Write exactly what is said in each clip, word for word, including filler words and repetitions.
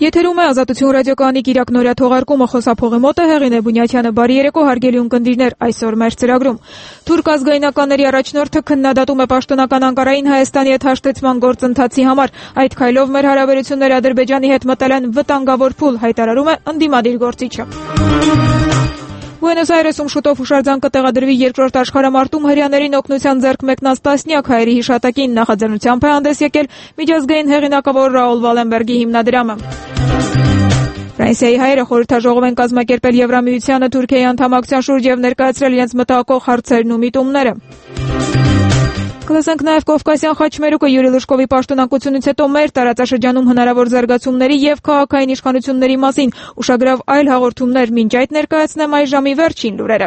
Եթերում է Ազատություն ռադիոկայանի կիրակնօրյա թողարկումը, խոսափողի մոտ է Հեղինե Բունյաթյանը։ Բարի երեկո, հարգելի ունկնդիրներ, այսօր մեր ծրագրում թուրք ազգայնականների առաջնորդը քննադատում է պաշտոնական Անկարային Հայաստանի հետ հաշտեցման գործընթացի համար։ Այդ քայլով մեր հարաբերությունները Ադրբեջանի հետ մտել են վտանգավոր փուլ, հայտարարում է ընդդիմադիր գործիչը։ Բուենոս Այրեսում շուտով հուշարձան կտեղադրվի երկրորդ աշխարհամարտում հրեաներին օգնության ձեռք մեկնած տասնյակ հայերի հիշատակին, նախաձեռնությամբ է հանդես եկել միջազգային հեղինակավոր Ռաուլ Վալենբերգի հիմնադրամը։ Ֆրանսիայի հայերը խորհրդաժողով են կազմակերպել Եվրամիությանը Թուրքիայի անդամակցության շուրջ եւ ներկայացրել իրենց մտահոգող հարցերն ու միտումները։ Կլսենք նաև Կովկասյան խաչմերուկը Յուրի Լուշկովի պաշտոնակությունից հետո մեր տարածաշրջանում հնարավոր զարգացումների եւ քաղաքային իշխանությունների մասին, ուշագրավ այլ հաղորդումներ, մինչ այդ ներկայացնեմ այս ժամի վերջին լուրերը։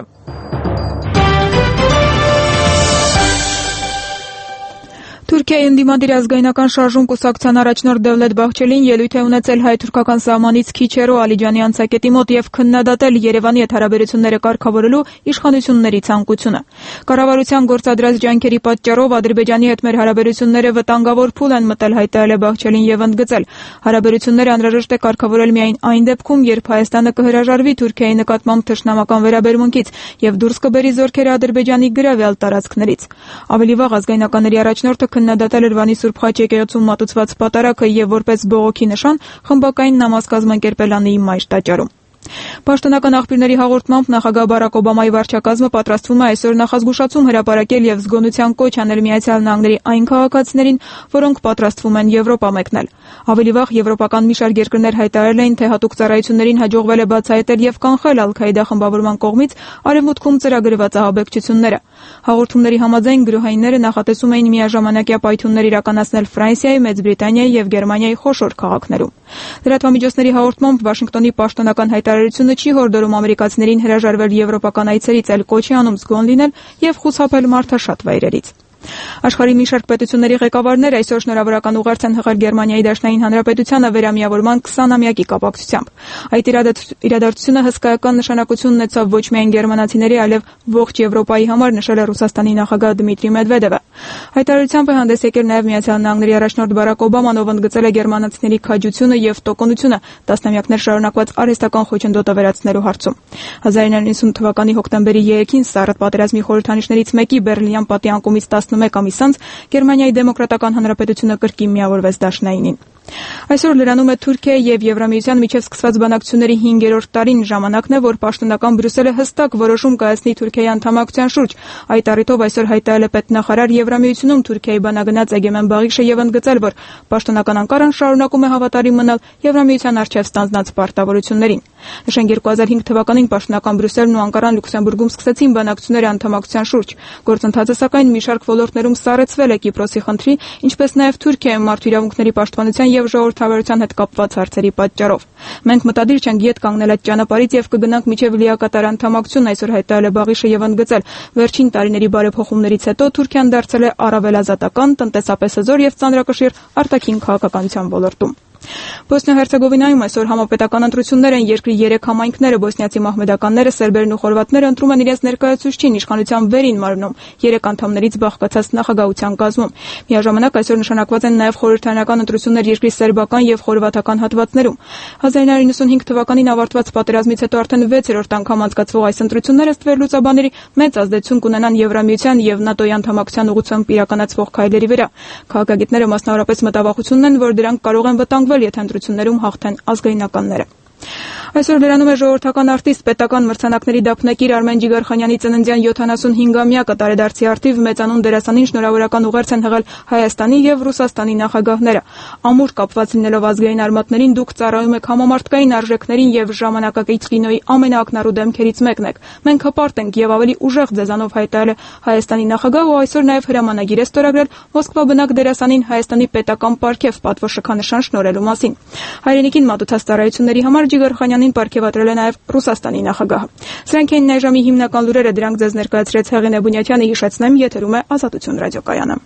Թուրքիայի ընդդիմադիր ազգայնական շարժում կուսակցության առաջնորդ Դևլետ Բաղչելին ելույթ է ունեցել հայ-թուրքական սահմանից քիչ հեռու Ալիջանի անցակետի մոտ եւ քննադատել Երևանի հետ հարաբերությունները կարգավորելու իշխանությունների ցանկությունը։ Կառավարության գործադրած ջանքերի պատճառով Ադրբեջանի հետ մեր հարաբերությունները վտանգավոր փուլ են մտել, հայտարարել է Բաղչելին եւ ընդգծել. հարաբերությունները անհրաժեշտ է կարգավորել միայն այն դեպքում, երբ Հայաստանը կհրաժարվի Թուրքիայի նկատմամբ թշնամական վերաբերմունքից եւ դուրս կբերի զորքերը Ադրբեջանի գրավյալ տարածքներից։ Ավելի վաղ ազգայնականների առաջնորդը քննադատել էր Վանի Սուրբ Խաչ եկեղեցում մատուցված պատարագը եւ որպես բողոքի նշան խմբակային նամազ կազմակերպել Անիի մայր տաճարում։ Պաշտոնական աղբյուրների հաղորդմամբ նախագահ Բարակ Օբամայի վարչակազմը պատրաստվում է այսօր նախազգուշացում հրապարակել եւ զգոնության կոչ անել Միացյալ Նահանգների այն քաղաքացիներին, որոնք պատրաստվում են Եվրոպա մեկնել։ Ավելի վաղ եվրոպական մի շարք երկրներ հայտարարել էին, թե հատուկ ծառայություններին հաջողվել է բացահայտել եւ կանխել Ալ-Քաիդա խմբավորման կողմից արևմուտքում ծրագրված ահաբեկչությունները։ Հաղորդումների համաձայն գրոհայինները նախատեսում էին միաժամանակյա պայթյուններ իրականացնել Ֆրանսիայի, Մեծ Բրիտանիայի եւ Գերմանիայի խոշոր քաղաքներում։ Լրատվամիջոցների հաղորդմամբ Վաշինգտոնի պաշտոնական հայտարարությունը չի հորդորում ամերիկացիներին հրաժարվել եվրոպական այցերից, այլ կոչ է անում զգոն լինել եւ խուսափել մարդաշատ վայրերից։ Աշխարհի մի շարք պետությունների ղեկավարներ այսօր շնորհավորական ուղերձ են հղել Գերմանիայի Դաշնային Հանրապետությանը վերամիավորման քսանամյակի կապակցությամբ։ Այդ իրադարձությունը հսկայական նշանակություն ունեցավ ոչ միայն գերմանացիների, այլև ողջ Եվրոպայի համար, նշել է Ռուսաստանի նախագահ Դմիտրի Մեդվեդևը։ Հայտարարությամբ է հանդես եկել նաև Միացյալ Նահանգների առաջնորդ Բարակ Օբաման, ով ընդգծել է գերմանացիների քաջությունը եւ տոկունությունը տասնամյակներ շարունակված արհեստական խոչընդոտը վերացնելու հարցում։ հազար իննսուն ութ թվականի հոկտեմբերի երեքին Սառըտ պատերազմի խորհրդանիշներից մեկի Բերլինյան պատի անկումից տասնմեկ ամիս անց Գերմանիայի Դեմոկրատական Հանրապետությունը կրկին միավորվեց Դաշնայինին։ Այսօր լրանում է Թուրքիայի եւ Եվրամիության միջև սկսված բանակցությունների հինգերորդ տարին, ժամանակն է, որ պաշտոնական Բրյուսելը հստակ որոշում կայացնի Թուրքիայի անդամակցության շուրջ։ Այդ առիթով այսօր հայտարարել է պետնախարար Եվրամիությունում Թուրքիայի բանագնաց Էգեմեն Բաղիշը եւ ընդգծել, որ պաշտոնական Անկարան շարունակում է հավատարիմ մնալ Եվրամիության առջև ստանձնած պարտավորություններին։ Նշենք երկու հազար հինգ թվականին պաշտոնական Բրյուսելն ու Անկարան Լյուքսեմբուրգում սկսեցին բանակցություններ անդամակցության շուրջ։ Գործընթացը սակայն մի շարք ոլորտներում սառեցվել է Կիպրոսի խնդրի, ինչպես նաեւ Թուրքիայում մարդու իրավունքների պաշտպանության եւ ժողովրդավարության հետ կապված հարցերի պատճառով։ Մենք մտադիր չենք ետ կանգնել այդ ճանապարհից եւ կգնանք մինչեւ լիակատար անդամակցություն, այսօր հայտարարել է Բաղիշը եւ ընդգծել, վերջին տարիների բարեփոխումներից հետո Թուրքիան դարձել է առավել ազատական, տնտեսապես հզոր եւ ծանրակշիռ արտաքին քաղաքականության ոլորտում։ Բոսնիա-Հերցեգովինայում այսօր համապետական ընտրություններ են, երկրի երեք համայնքները բոսնիացի մահմեդականները, սերբերն ու խորվաթները ընտրում են իրենց ներկայացուցչին իշխանության վերին մարմնում, երեք անդամներից բաղկացած նախագահության կազմում։ Միաժամանակ այսօր նշանակված են նաև խորհրդարանական ընտրություններ երկրի սերբական եւ խորվաթական հատվածներում։ հազար իննսուն իննսունհինգ թվականին ավարտված պատերազմից հետո արդեն վեցերորդ անգամ անցկացվող այս ընտրությունները ըստ վերլուծաբանների մեծ ազդեցություն կունենան Եվրամիության եւ ՆԱՏՕ-ի անդամակցության ուղղությամբ իրականացվող քայլերի վրա։ Քաղաքագետները մասնավորապես մտավախություն ունեն, որ դրանք կարող են վտանգվել, եթե ընտրություններում հաղթեն ազգայնականները։ Այսօր լրանում է ժողովրդական արտիստ, պետական մրցանակների դափնեկիր Արմեն Ջիգարխանյանի ծննդյան յոթանասունհինգամյակը տարեդարձի առթիվ մեծանուն դերասանին շնորհավորական ուղերձ են հղել Հայաստանի եւ Ռուսաստանի նախագահները։ Ամուր կապված լինելով ազգային արմատներին, դուք ծառայում եք համամարտկային արժեքներին եւ ժամանակակից կինոյի ամենաակնառու դեմքերից մեկն եք։ Մենք հպարտ ենք եւ ավելի ուժեղ ձեզանով, հայտարարել է Հայաստանի նախագահը, ու այսօր նաեւ հրամանագիր է ստորագրել Մոսկվա բնակ դերասանին Հայաստանի պետական պարգև պատվոշքանշան շնորհելու մասին։ Հայրենիքին մատուցած ծառայությունների համար Ջիգարխանյանին պարգևատրել է նաև Ռուսաստանի նախագահը։ Սրանք են այժմի հիմնական լուրերը, դրանք ձեզ ներկայացրեց Հեղինե Բունյաթյանը, հիշեցնեմ, եթերում է Ազատություն ռադիոկայանը։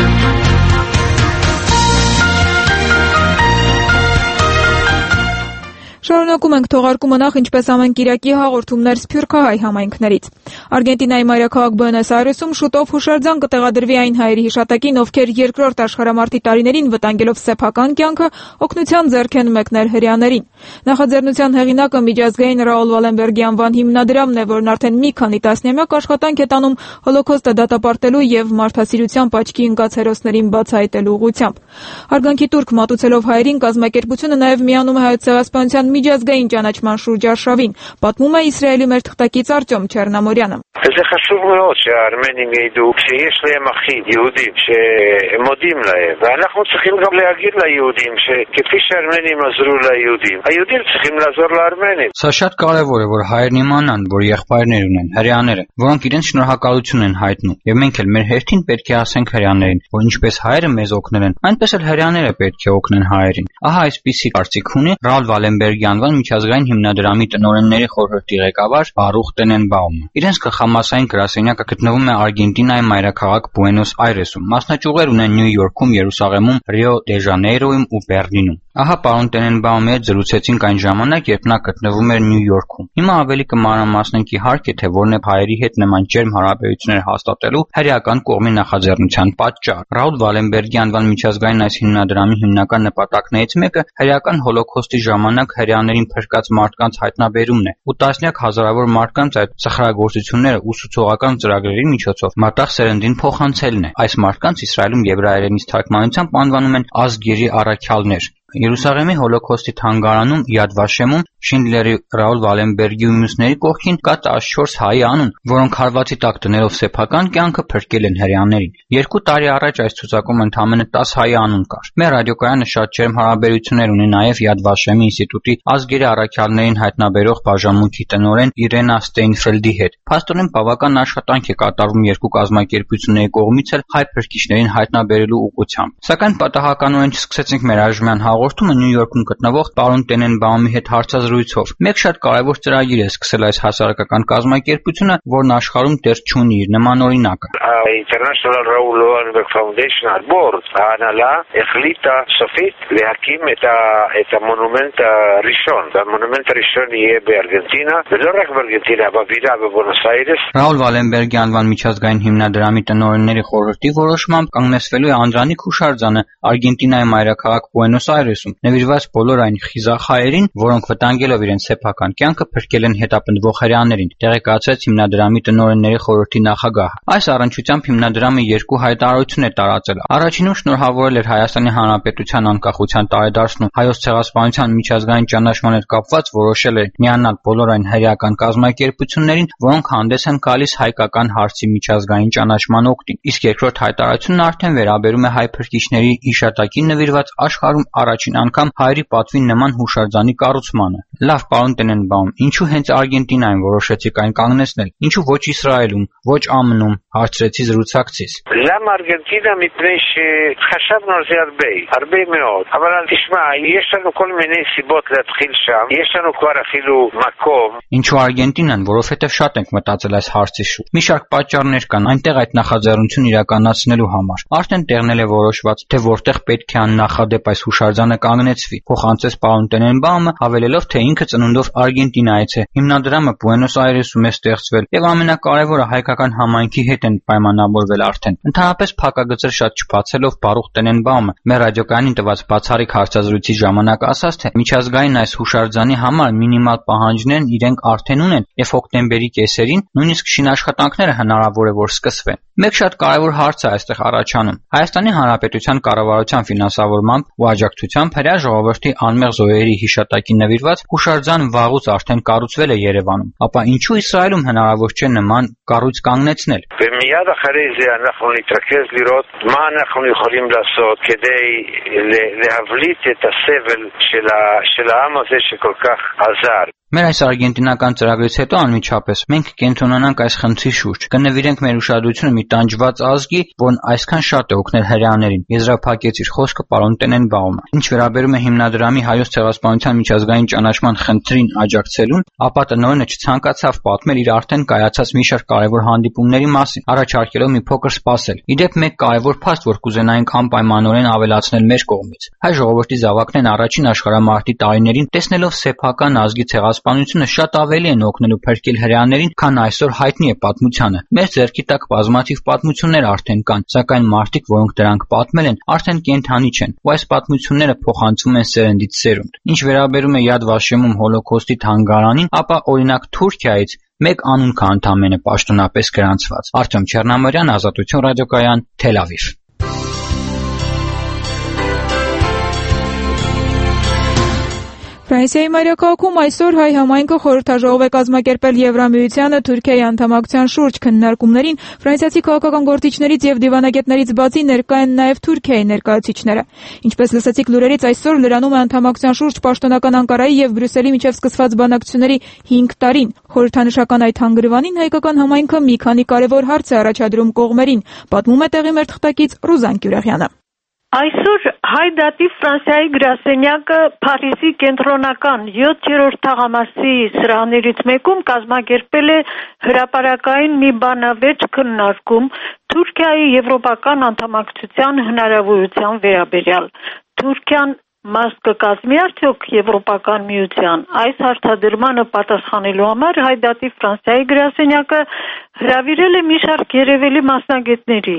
Շարունակ Շարունակում ենք թողարկումը նախ ինչպես ամեն կիրակի հաղորդումներ սփյուռքահայ համայնքներից։ Արգենտինայի մայրաքաղաք Բուենոս Այրեսում շուտով հուշարձան կտեղադրվի այն հայերի հիշատակին, ովքեր երկրորդ աշխարհամարտի տարիներին վտանգելով սեփական կյանքը օգնության ձեռք են մեկնել հրեաներին։ Նախաձեռնության հեղինակը միջազգային Ռաուլ Վալենբերգի անվան հիմնադրամն է, որն արդեն մի քանի տասնամյակ աշխատանք է տանում հոլոքոստը դատապարտելու եւ մարդասիրությամբ աչքի ընկած հերոսներին բացահայտելու ուղղությամբ։ Հարգանքի տուրք մատուցելով հայերին, կազմակերպությունը նաեւ միանում է Հայոց ցեղասպանության միջազգային ճանաչման շուրջարշավին, պատմում է Իսրայելի մեր թղթակից Արտյոմ Չեռնամորյանը։ זה חשוב מאוד שהארמנים ידעו שיש להם אחים יהודים שהם מודים להם, ואנחנו צריכים גם להגיד ליהודים שכפי שהארמנים עזרו ליהודים, היהודים צריכים לעזור לארמנים. Սա շատ կարևոր է, որ հայերն իմանան, որ եղբայրներ ունեն, հրեաները, որոնք իրենց շնորհակալություն են հայտնում, եւ մենք էլ մեր հերթին պետք է ասենք հրեաներին, որ ինչպես հայերը մեզ օգնել են, այնպես էլ հրեաները պետք է օգնեն հայերին։ Ահա այսպիսի կարծիք ունի Ռաուլ Վալենբերգի անվան միջազգային հիմնադրամի տնօրենների խորհրդի ղեկավար Բարուխ Տենենբաումը։ Իրենց գլխամասային գրասենյակը գտնվում է Արգենտինայի մայրաքաղաք Բուենոս Այրեսում։ Մասնաճյուղեր ունեն Նյու Յորքում, Երուսաղեմում, Ռիո դե Ժանեյրոյում ու Բեռլինում։ Ահա պարոն Տենենբաումի հետ զրուցեցինք այն ժամանակ, երբ նա գտնվում էր Նյու Յորքում։ Հիմա ավելի կմանրամասնենք իհարկե, թե որն է հայերի հետ նման ջերմ հարաբերություններ հաստատելու հրեական կողմի նախաձեռնության պատճառ։ Ռաուլ Վալենբերգի անվան միջազգային այս հիմնադրամի հիմնական նպատակներից մեկը հրեական հոլոքոստի ժամանակ հրեաներին փրկած մարդկանց հայտնաբերումն է, ու տասնյակ հազարավոր մարդկանց այդ սխրագործությունները ուսուցողական ծրագրերի միջոցով մատաղ սերնդին փոխանցելն է։ Այս մարդկանց Իսրայելում եբրայերենից թարգմանությամբ անվանում են ազգերի առաքյալներ։ Երուսաղեմի հոլոքոստի թանգարանում Յադ Վաշեմում Շինդլերի, Ռաուլ Վալենբերգի ու մյուսների կողքին կա տասնչորս հայ անուն, որոնք հարվածի տակ դնելով սեփական կյանքը փրկել են հրեաներին։ Երկու տարի առաջ այս ցուցակում ընդամենը տասը հայ անուն կար։ Մեր ռադիոկայանը շատ ջերմ հարաբերություններ ունի նաև Յադ Վաշեմի ինստիտուտի ազգերի առաքյալներին հայտնաբերող բաժանմունքի տնօրեն Իրենա Ստեյնֆելդի հետ։ Փաստորեն բավական աշխատանք է կատարվում երկու կազմակերպությունների կողմից էլ հայ փրկիչներին հայտնաբերելու ուղղությամբ։ Սակայն պատահականորեն չսկսեցինք մեր այժմյան հաղորդումը Նյու Յորքում գտնվող պարոն Տենենբաումի հետ հարցազրույցով։ Մեկ շատ կարևոր ծրագիր է սկսել այս հասարակական կազմակերպությունը, որն աշխարհում դեռ չունի իր նման օրինակը։ International Raoul Wallenberg Foundation board ההנהלה החליטה סופית להקים את את המונומנט הראשון. המונומנט הראשון יהיה בארגנטינה, ולא רק בארגנטינה, בבירה בבואנוס איירס. Ռաուլ Վալենբերգի անվան միջազգային հիմնադրամի տնօրենների խորհրդի որոշմամբ կանգնեցվելու է Անդրանիկ հուշարձանը Արգենտինայի մայրաքաղաք Բուենոս Այրեսում, նվիրված բոլոր այն խիզախ հայերին, որոնք վտանգելով իրենց սեփական կյանքը փրկել են հետապնդվող հրեաներին, տեղեկացրեց հիմնադրամի տնօրենների խորհրդի նախագահը։ Այս առնչությամբ հիմնադրամը երկու հայտարարություն է տարածել։ Առաջինում շնորհավորել էր Հայաստանի Հանրապետության անկախության տարեդարձն ու Հայոց ցեղասպանության միջազգային ճանաչման հետ կապված որոշել է միանալ բոլոր այն հրեական կազմակերպություններին, որոնք հանդես են գալիս հայկական հարցի միջազգային ճանաչման օգտին։ Իսկ երկրորդ հայտարարությունն արդեն վերաբերում է հայ փրկիչների հիշատակին նվիրված աշխարհում առաջին անգամ հայերի պատվին նման հուշարձանի կառուցմանը։ Լավ, պարոն Տենենբաում, ինչու հենց Արգենտինայում որոշեցիք այն կանգնեցնել։ Ինչու ոչ Իսրայելում, ոչ ԱՄՆ-ում, հարցրեցի զրուցակցից։ למה ארגנטינה? מפני שחשבנו על זה הרבה, הרבה מאוד. אבל תשמע, יש לנו כל מיני סיבות להתחיל שם. יש לנו כבר אפילו מקום. Ինչու Արգենտինան, որովհետև շատ ենք մտածել այս հարցի շուրջ։ Մի շարք պատճառներ կան այնտեղ այդ նախաձեռնություն իրականացնելու համար։ Արդեն տեղնել է որոշված, թե որտեղ պետք է աննախադեպ այս հուշարձանը կանգնեցվի։ Փոխանցեց պարոն Տենենբաումը, հավելելով, թե ինքը ծնունդով Արգենտինայից է։ Հիմնադրամը Բուենոս Այրեսում է ստեղծվել, եւ ամենակարևորը հայկական համայնքի հետ են պայմանավորվել արդեն։ Ընդհանրապես փակագծեր շատ չբացելով Բարուխ Տենենբաումը մեր ռադիոկայանին տված բացառիկ հարցազրույցի ժամանակ ասաց, թե միջազգային այս հուշարձանի համար մինիմալ պահանջներն իրենք արդեն ունեն եւ հոկտեմբերի կեսերին նույնիսկ շինաշխատանքները հնարավոր է որ սկսվեն։ Մեկ շատ կարևոր հարց է այստեղ առաջանում։ Հայաստանի Հանրապետության կառավարության ֆինանսավորմամբ ու աջակցությամբ հրեա ժողովրդի անմեղ զոհերի հիշատակին նվիրված հուշարձան վաղուց արդեն կառուցվել է Երևանում, ապա ինչու Իսրայելում հնարավոր չէ նման կառույց կանգնեցնել։ ומיד אחרי זה אנחנו נתרכז לראות מה אנחנו יכולים לעשות כדי להבליט את הסבל של העם הזה שכל כך עזר. Մեր այս արգենտինական ծրագրից հետո անմիջապես մենք կենտրոնանանք այս խնդրի շուրջ, կնվիրենք մեր ուշադրությունը մի տանջված ազգի, որն այսքան շատ է օգնել հրեաներին, եզրափակեցիր խոսքը պարոն Տենենբաումը։ Ինչ վերաբերում է հիմնադրամի հայոց ցեղասպանության միջազգային ճանաչման խնդրին աջակցելուն, ապա տնօրենը չցանկացավ պատմել իր արդեն կայացած մի շարք կարևոր հանդիպումների մասին, առաջարկելով մի փոքր սպասել։ Ի դեպ, մեկ կարևոր փաստ, որ կուզենայինք անպայմանորեն ավելացնել մեր կողմից։ Հայ ժողովրդի զավակներն առաջին աշխարհամարտի տարիներին, տեսնելով սեփական ազգի ցեղասպանությունը, շատ ավելի են օգնելու փրկել հրեաներին, քան այսօր հայտնի է պատմությանը։ Մեր ձեռքի տակ բազմաթիվ պատմություններ արդեն կան, սակայն մարդիկ, որոնք դրանք պատմել են, արդեն կենդանի չեն, ու այս պատմությունները փոխանցվում են սերնդից սերունդ։ Ինչ վերաբերում է Yad Vashem-ում հոլոկոստի թանգարանին, ապա օրինակ Թուրքիայից մեկ անուն կա ընդամենը պաշտոնապես գրանցված։ Արտյոմ Չեռնամարյան, Ազատություն ռադիոկայան, Թել Ավիվ։ Ֆրանսիայի մայրաքաղաքում այսօր հայ համայնքը խորհրդաժողով է կազմակերպել Եվրամիությանը Թուրքիայի անդամակցության շուրջ քննարկումներին։ Ֆրանսիացի քաղաքական գործիչներից եւ դիվանագետներից բացի ներկա են նաեւ Թուրքիայի ներկայացուցիչները։ Ինչպես լսեցիք լուրերից, այսօր լրանում է անդամակցության շուրջ պաշտոնական Անկարայի եւ Բրյուսելի միջև սկսված բանակցությունների հինգ տարին։ Խորհրդանշական այդ հանգրվանին հայկական համայնքը մի քանի կարևոր հարց է առաջադրում կողմերին, պատմում է տեղի մեր թղթակից Ռուզան Կյուրեղյանը։ Այսօր հայ դատի Ֆրանսիայի գրասենյակը Փարիզի կենտրոնական յոթերորդ թաղամասի սրահներից մեկում կազմակերպել է հրապարակային մի բանավեճ քննարկում Թուրքիայի եվրոպական անդամակցության հնարավորության վերաբերյալ։ Թուրքիան մաս կկազմի արդյոք Եվրոպական միության։ Այս հարցադրմանը պատասխանելու համար հայ դատի Ֆրանսիայի գրասենյակը հրավիրել է մի շարք երևելի մասնագետների,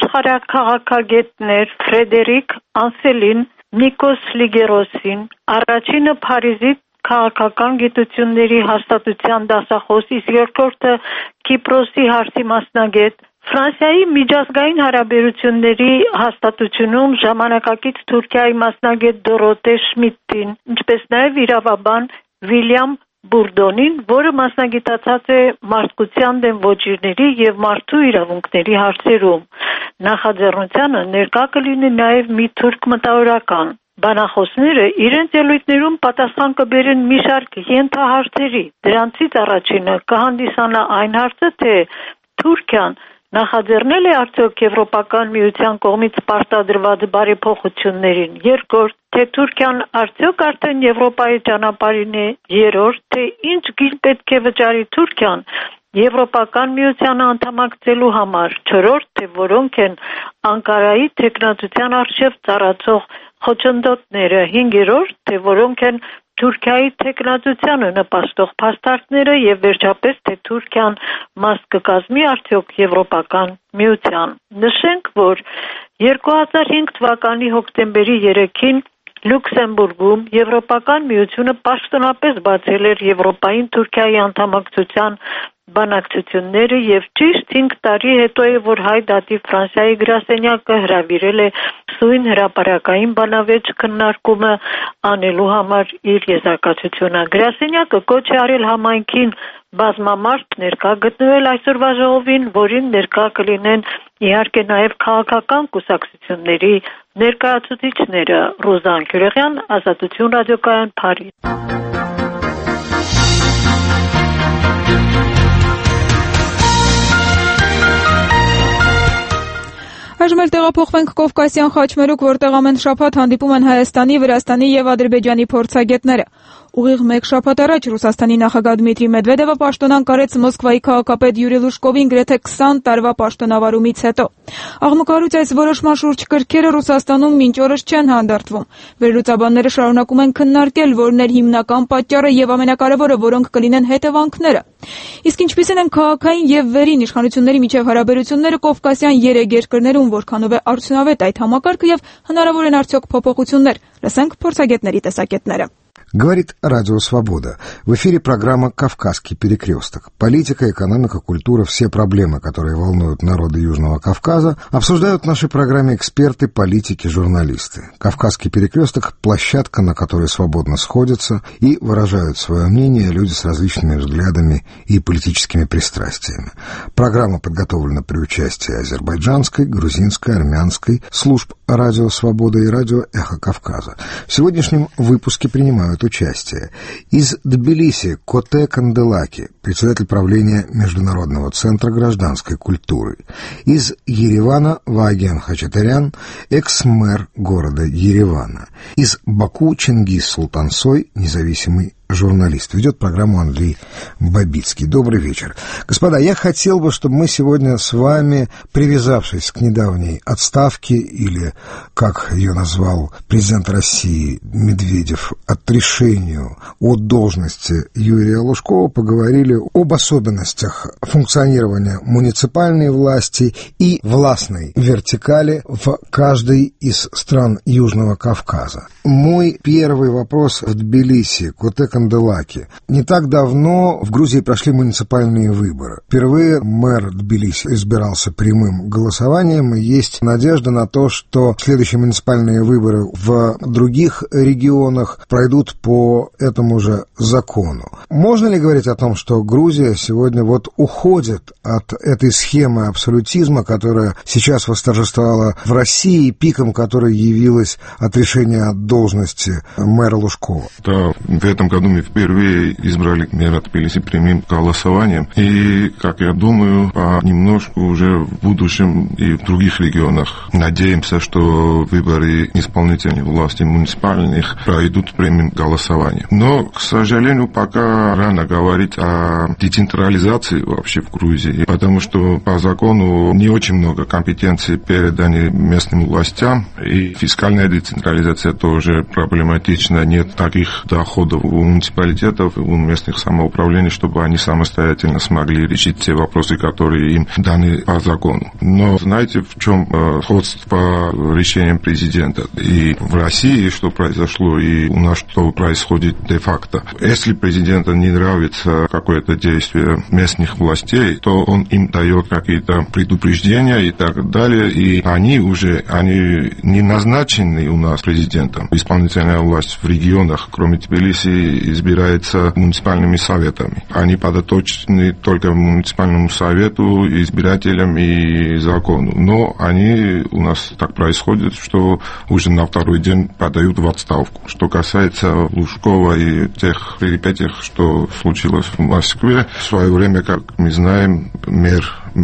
աշխարհաքաղաքագետներ Ֆրեդերիկ Անսելին, Նիկոս Լիգերոսին, առաջինը Փարիզի քաղաքական գիտությունների հաստատության դասախոս, իսկ երկրորդը Կիպրոսի հարցի մասնագետ, Ֆրանսիայի միջազգային հարաբերությունների հաստատությունում ժամանակակից Թուրքիայի մասնագետ Դորոտե Շմիդտին, ինչպես նաև իրավաբան Վիլյամ Բուրդոնին, որը մասնագիտացած է մարդկության դեմ ոճիրների եւ մարդու իրավունքների հարցերում։ Նախաձեռնությանը ներկա կլինի նաև մի թուրք մտավորական։ Բանախոսները իրենց ելույթներում պատասխան կբերեն մի շարք ենթահարցերի։ Դրանցից առաջինը կհանդիսանա այն հարցը, թե Թուրքիան նախաձեռնել է արդյոք Եվրոպական միության կողմից պարտադրված բարեփոխություններին։ Երկրորդ, թե Թուրքիան արդյոք արդեն Եվրոպայի ճանապարհին է։ Երրորդ, թե ինչ գին պետք է վճարի Թուրքիան Եվրոպական միությանը անդամակցելու համար։ Չորրորդ, թե որոնք են Անկարայի թեկնածության արժև ծառացող խոչընդոտները։ Հինգերորդ, թե որոնք են Թուրքիայի թեկնածությանը նպաստող փաստարկները եւ վերջապես թե Թուրքիան մաս կկազմի արդյոք Եվրոպական միության։ Նշենք, որ երկու հազար հինգ թվականի հոկտեմբերի երեքին Լյուքսեմբուրգում Եվրոպական միությունը պաշտոնապես բացել էր Եվրոպային Թուրքիայի անդամակցության բանակցությունները եւ ճիշտ հինգ տարի հետո է, որ հայ դատի Ֆրանսիայի գրասենյակը հրավիրել է սույն հրապարակային բանավեճ քննարկումը անելու համար իր եզրակացությունը։ Գրասենյակը կոչ է արել համայնքին բազմամարդ ներկա գտնվել այսօրվա ժողովին, որին ներկա կլինեն իհարկե նաև քաղաքական կուսակցությունների ներկայացուցիչները։ Ռուզան Կյուրեղյան, Ազատություն ռադիոկայան, Փարիզ։ Այժմ էլ տեղափոխվենք Կովկասյան խաչմերուկ, որտեղ ամեն շաբաթ հանդիպում են Հայաստանի, Վրաստանի եւ Ադրբեջանի փորձագետները։ Ուղիղ մեկ շաբաթ առաջ Ռուսաստանի նախագահ Դմիտրի Մեդվեդևը պաշտոնան կարեց Մոսկվայի քաղաքապետ Յուրի Լուշկովին գրեթե քսան տարվա պաշտոնավարումից հետո։ Աղմկարուց այս որոշման շուրջ կրքերը Ռուսաստանում մինչ օրս չեն հանդարտվում։ Վերլուծաբանները շարունակում են քննարկել, որն էր հիմնական պատճառը եւ ամենակարևորը, որոնք կլինեն հետևանքները։ Իսկ ինչպիսին են քաղաքային եւ վերին իշխանությունների միջև հարաբերությունները Կովկասյան երեք երկրներում, որքանով է արդյունավետ այդ համակարգը եւ հնարավոր են արդյոք փոփոխություններ։ Լսենք փորձագետների տեսակետները։ Говорит Радио Свобода. В эфире программа «Кавказский перекресток». Политика, экономика, культура, все проблемы, которые волнуют народы Южного Кавказа, обсуждают в нашей программе эксперты, политики, журналисты. «Кавказский перекресток» — площадка, на которой свободно сходятся и выражают свое мнение люди с различными взглядами и политическими пристрастиями. Программа подготовлена при участии азербайджанской, грузинской, армянской служб «Радио Свобода» и «Радио Эхо Кавказа». В сегодняшнем выпуске принимают примет участие. Из Тбилиси Коте Канделаки, председатель правления Международного центра гражданской культуры. Из Еревана Вааген Хачатурян, экс-мэр города Еревана. Из Баку Чингис Султансой, независимый журналист. Ведет программу Андрей Бабицкий. Добрый вечер. Господа, я хотел бы, чтобы мы сегодня с вами, привязавшись к недавней отставке, или, как ее назвал президент России Медведев, отрешению от должности Юрия Лужкова, поговорили об особенностях функционирования муниципальной власти и властной вертикали в каждой из стран Южного Кавказа. Мой первый вопрос в Тбилиси, Коте Канделаки. Не так давно в Грузии прошли муниципальные выборы. Впервые мэр Тбилиси избирался прямым голосованием, и есть надежда на то, что следующие муниципальные выборы в других регионах пройдут по этому же закону. Можно ли говорить о том, что Грузия сегодня вот уходит от этой схемы абсолютизма, которая сейчас восторжествовала в России, пиком которой явилось отрешение от должности мэра Лужкова? Да, в этом году мы впервые избрали мэра Тбилиси прямым голосованием. И, как я думаю, понемножку уже в будущем и в других регионах надеемся, что выборы исполнительной власти муниципальных пройдут прямым голосованием. Но, к сожалению, пока рано говорить о децентрализации вообще в Грузии, потому что по закону не очень много компетенций переданы местным властям, и фискальная децентрализация тоже проблематична. Нет таких доходов у муниципалитетов, у местных самоуправлений, чтобы они самостоятельно смогли решить те вопросы, которые им даны по закону. Но знаете, в чем э, сходство решением президента? И в России, что произошло, и у нас, что происходит де-факто. Если президенту не нравится какое-то действие местных властей, то он им дает какие-то предупреждения и так далее, и они уже, они не назначены у нас президентом. Исполнительная власть в регионах, кроме Тбилиси, избирается муниципальными советами. Они подоточены только муниципальному совету, избирателям и закону. Но они у нас так происходит, что уже на второй день подают в отставку. Что касается Лужкова и тех перипетий, что случилось в Москве, в свое время, как мы знаем, мэр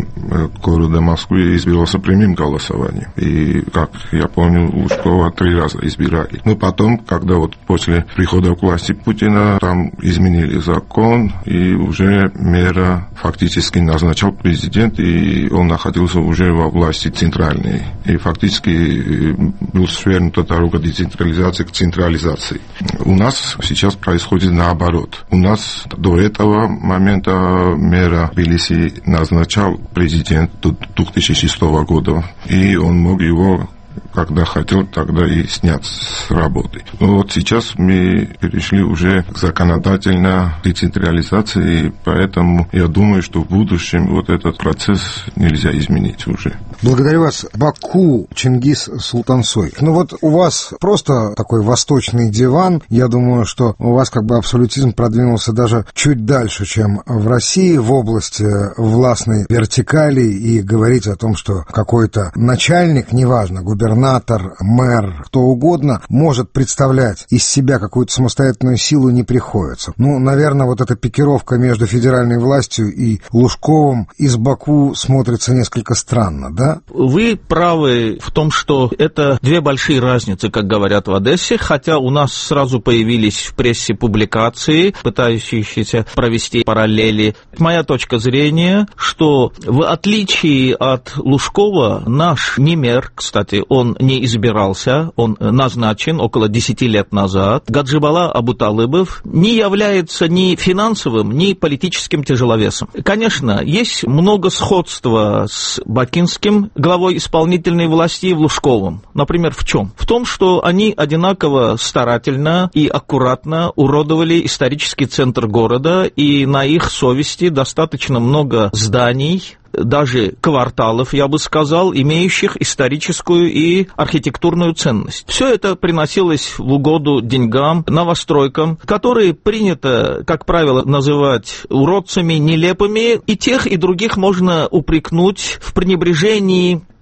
города Москвы избирался прямым голосованием. И, как я помню, Лужкова три раза избирали. Но потом, когда вот после прихода к власти Путина, там изменили закон, и уже мэра фактически назначал президент, и он находился уже во власти центральной. И фактически был свернута дорога децентрализации к централизации. У нас сейчас происходит наоборот. У нас до этого момента мэра Тбилиси назначал президент до две тысячи шестого года, и он мог его, когда хотел, тогда и снять с работы. Но вот сейчас мы перешли уже к законодательной децентрализации, поэтому я думаю, что в будущем вот этот процесс нельзя изменить уже. Благодарю вас. Баку Чингис Султансой. Ну вот у вас просто такой восточный диван. Я думаю, что у вас как бы абсолютизм продвинулся даже чуть дальше, чем в России, в области властной вертикали, и говорить о том, что какой-то начальник, неважно, губернатор, мэр, кто угодно, может представлять из себя какую-то самостоятельную силу, не приходится. Ну, наверное, вот эта пикировка между федеральной властью и Лужковым из Баку смотрится несколько странно, да? Вы правы в том, что это две большие разницы, как говорят в Одессе, хотя у нас сразу появились в прессе публикации, пытающиеся провести параллели. Моя точка зрения, что в отличие от Лужкова, наш не мэр, кстати, он не избирался, он назначен около десяти лет назад, Гаджибала Абуталыбов не является ни финансовым, ни политическим тяжеловесом. Конечно, есть много сходства с бакинским главой исполнительной власти в Лужковом. Например, в чем? В том, что они одинаково старательно и аккуратно уродовали исторический центр города, и на их совести достаточно много зданий, даже кварталов, я бы сказал, имеющих историческую и архитектурную ценность. Все это приносилось в угоду деньгам, новостройкам, которые принято, как правило, называть уродцами, нелепыми, и тех, и других можно упрекнуть в пренебрежении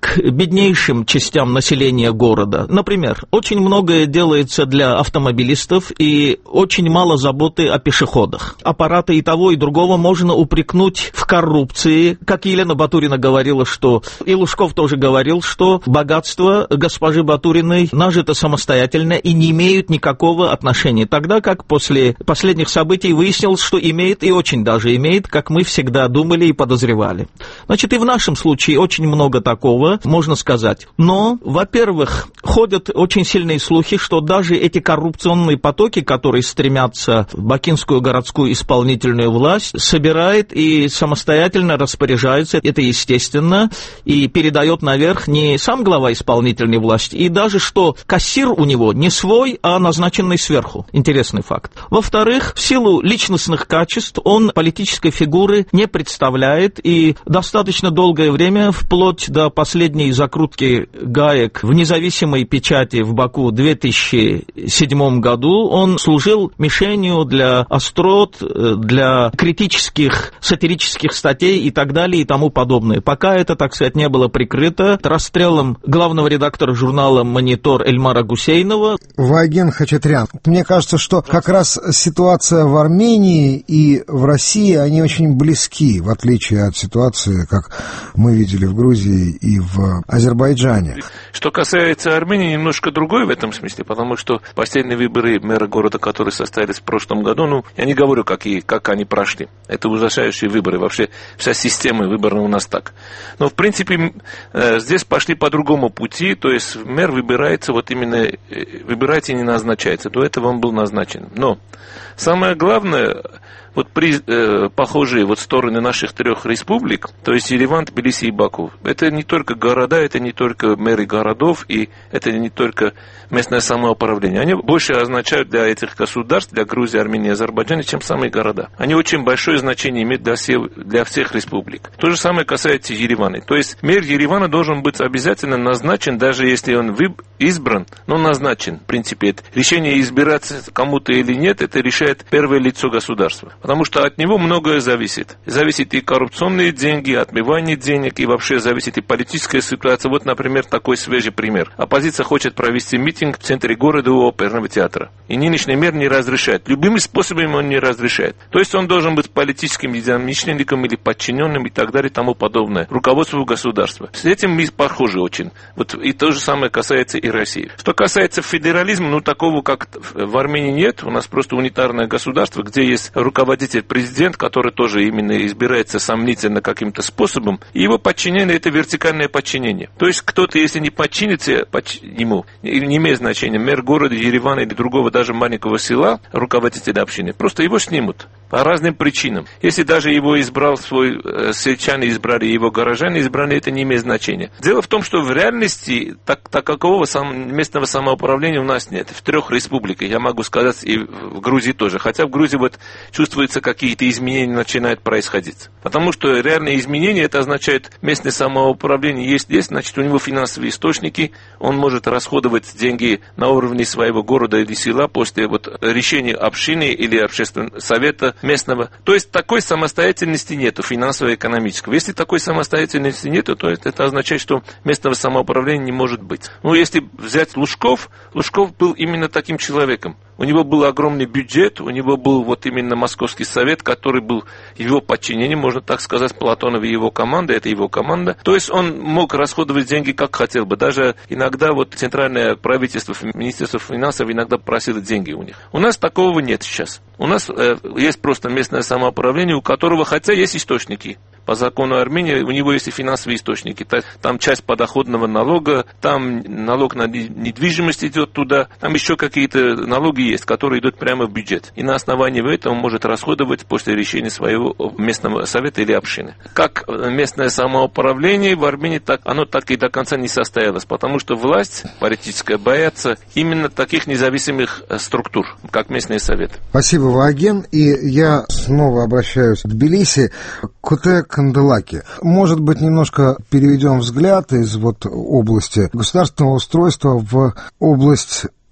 к беднейшим частям населения города. Например, очень многое делается для автомобилистов и очень мало заботы о пешеходах. Аппараты и того, и другого можно упрекнуть в коррупции. Как Елена Батурина говорила, что и Лужков тоже говорил, что богатство госпожи Батуриной нажито самостоятельно и не имеют никакого отношения. Тогда как после последних событий выяснилось, что имеет и очень даже имеет, как мы всегда думали и подозревали. Значит, и в нашем случае очень много такого, можно сказать. Но, во-первых, ходят очень сильные слухи, что даже эти коррупционные потоки, которые стремятся в бакинскую городскую исполнительную власть, собирает и самостоятельно распоряжается, это естественно, и передает наверх не сам глава исполнительной власти, и даже что кассир у него не свой, а назначенный сверху. Интересный факт. Во-вторых, в силу личностных качеств он политической фигуры не представляет, и достаточно долгое время, вплоть до последней закрутки гаек в независимой печати в Баку в две тысячи седьмом году, он служил мишенью для острот, для критических, сатирических статей и так далее и тому подобное. Пока это, так сказать, не было прикрыто расстрелом главного редактора журнала «Монитор» Эльмара Гусейнова. Вааген Хачатрян, мне кажется, что как раз ситуация в Армении и в России, они очень близки, в отличие от ситуации, как мы видели в Грузии и в Азербайджане. Что касается Армении, немножко другой в этом смысле, потому что последние выборы мэра города, которые состоялись в прошлом году, ну, я не говорю, как, и, как они прошли. Это ужасающие выборы. Вообще вся система выборная у нас так. Но, в принципе, здесь пошли по другому пути, то есть мэр выбирается вот именно, выбирается и не назначается. До этого он был назначен. Но самое главное, вот при, э, похожие вот стороны наших трех республик, то есть Ереван, Тбилиси и Баку, это не только города, это не только мэры городов, и это не только местное самоуправление. Они больше означают для этих государств, для Грузии, Армении и Азербайджана, чем самые города. Они очень большое значение имеют для всех, для всех республик. То же самое касается Еревана. То есть мэр Еревана должен быть обязательно назначен, даже если он выб- избран, но назначен. В принципе, это решение избираться кому-то или нет, это решает первое лицо государства. Потому что от него многое зависит. Зависит и коррупционные деньги, отмывание денег, и вообще зависит и политическая ситуация. Вот, например, такой свежий пример. Оппозиция хочет провести митинг в центре города у оперного театра. И нынешний мэр не разрешает. Любыми способами он не разрешает. То есть он должен быть политическим единомышленником или подчиненным и так далее и тому подобное. Руководству государства. С этим мы похожи очень. Вот и то же самое касается и России. Что касается федерализма, ну такого как в Армении нет. У нас просто унитарное государство, где есть руководитель президент, который тоже именно избирается сомнительно каким-то способом, и его подчинение — это вертикальное подчинение. То есть кто-то, если не подчинится подч... ему, не имеет значения, мэр города Еревана или другого даже маленького села, руководитель общины, просто его снимут по разным причинам. Если даже его избрал свой, э, сельчане избрали, его горожане избрали, это не имеет значения. Дело в том, что в реальности так, такового сам, местного самоуправления у нас нет. В трех республиках, я могу сказать, и в Грузии тоже. Хотя в Грузии вот чувствуется, какие-то изменения начинают происходить. Потому что реальные изменения, это означает, местное самоуправление есть здесь, значит, у него финансовые источники, он может расходовать деньги на уровне своего города или села после вот решения общины или общественного совета местного. То есть такой самостоятельности нету, финансово-экономической. Если такой самостоятельности нету, то это означает, что местного самоуправления не может быть. Ну, если взять Лужков, Лужков был именно таким человеком. У него был огромный бюджет, у него был вот именно Московский совет, который был его подчинением, можно так сказать, Платонов и его команда, это его команда. То есть он мог расходовать деньги как хотел бы. Даже иногда вот центральное правительство, Министерство финансов иногда просило деньги у них. У нас такого нет сейчас. У нас э, есть просто местное самоуправление, у которого, хотя есть источники. По закону Армении у него есть и финансовые источники. Там часть подоходного налога, там налог на недвижимость идет туда, там еще какие-то налоги есть, которые идут прямо в бюджет. И на основании этого он может расходовать после решения своего местного совета или общины. Как местное самоуправление в Армении, так, оно так и до конца не состоялось, потому что власть политическая боится именно таких независимых структур, как местные советы. Спасибо, Вааген. И я снова обращаюсь к Тбилиси. Куте Канделаки. Может быть, немножко переведем взгляд из вот области государственного устройства в область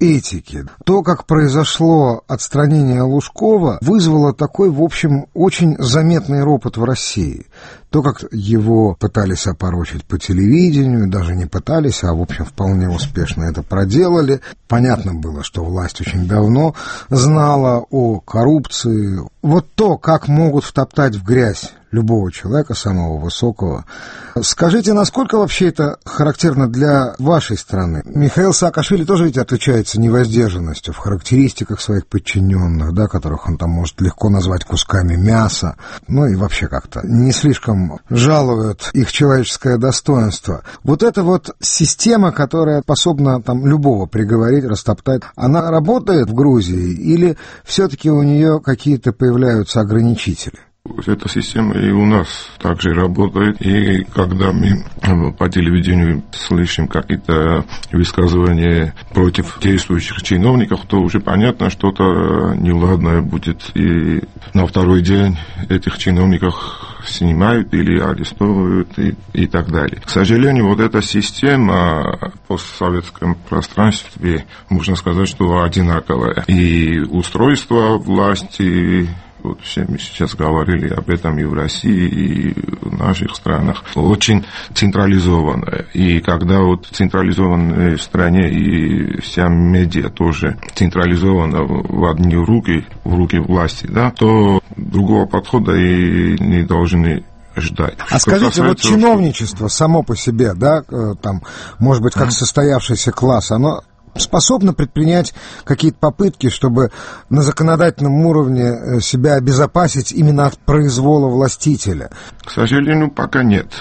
этики. То, как произошло отстранение Лужкова, вызвало такой, в общем, очень заметный ропот в России. То, как его пытались опорочить по телевидению, даже не пытались, а, в общем, вполне успешно это проделали. Понятно было, что власть очень давно знала о коррупции. Вот то, как могут втоптать в грязь любого человека, самого высокого. Скажите, насколько вообще это характерно для вашей страны? Михаил Саакашвили тоже ведь отличается невоздержанностью в характеристиках своих подчиненных, да, которых он там может легко назвать кусками мяса, ну и вообще как-то не слишком жалуют их человеческое достоинство. Вот эта вот система, которая способна там любого приговорить, растоптать, она работает в Грузии или все-таки у нее какие-то появляются ограничители? Эта система и у нас также работает, и когда мы по телевидению слышим какие-то высказывания против действующих чиновников, то уже понятно, что-то неладное будет, и на второй день этих чиновников снимают или арестовывают и, и так далее. К сожалению, вот эта система в постсоветском пространстве, можно сказать, что одинаковая. И устройство власти, вот все мы сейчас говорили об этом и в России, и в наших странах, очень централизованное. И когда вот в централизованной стране и вся медиа тоже централизована в одни руки, в руки власти, да, то другого подхода и не должны ждать. А что скажите, касается... вот чиновничество само по себе, да, там, может быть, как состоявшийся класс, оно способна предпринять какие-то попытки, чтобы на законодательном уровне себя обезопасить именно от произвола властителя? К сожалению, пока нет.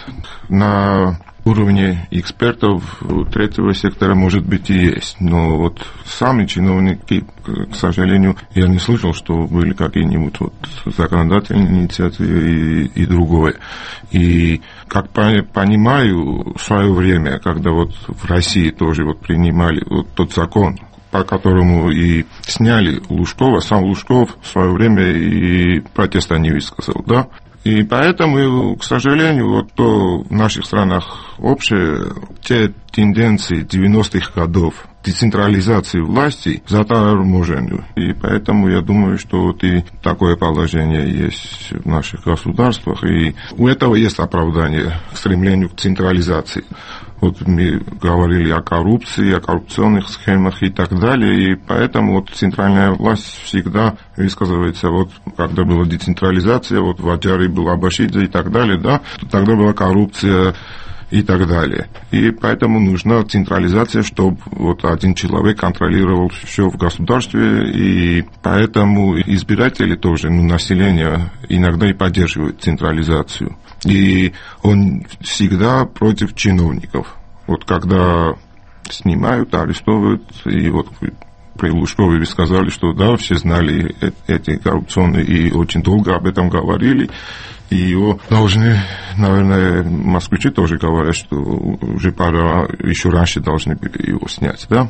На уровне экспертов третьего сектора, может быть, и есть. Но вот сами чиновники, к сожалению, я не слышал, что были какие-нибудь вот законодательные инициативы и, и другое. И, как понимаю, в свое время, когда вот в России тоже вот принимали вот тот закон, по которому и сняли Лужкова, сам Лужков в свое время и протеста не высказал, да? И поэтому, к сожалению, вот то в наших странах общее, те тенденции девяностых годов децентрализации власти заторможены. И поэтому я думаю, что вот и такое положение есть в наших государствах, и у этого есть оправдание к стремлению к централизации. Вот мы говорили о коррупции, о коррупционных схемах и так далее, и поэтому вот центральная власть всегда высказывается, вот когда была децентрализация, вот в Аджаре был Абашидзе и так далее, да, тогда была коррупция и так далее. И поэтому нужна централизация, чтобы вот один человек контролировал все в государстве, и поэтому избиратели тоже, ну, население иногда и поддерживают централизацию. И он всегда против чиновников. Вот когда снимают, арестовывают, и вот при Лужкове вы сказали, что да, все знали эти коррупционные и очень долго об этом говорили. И его должны, наверное, москвичи тоже говорят, что уже пора, еще раньше должны были его снять, да.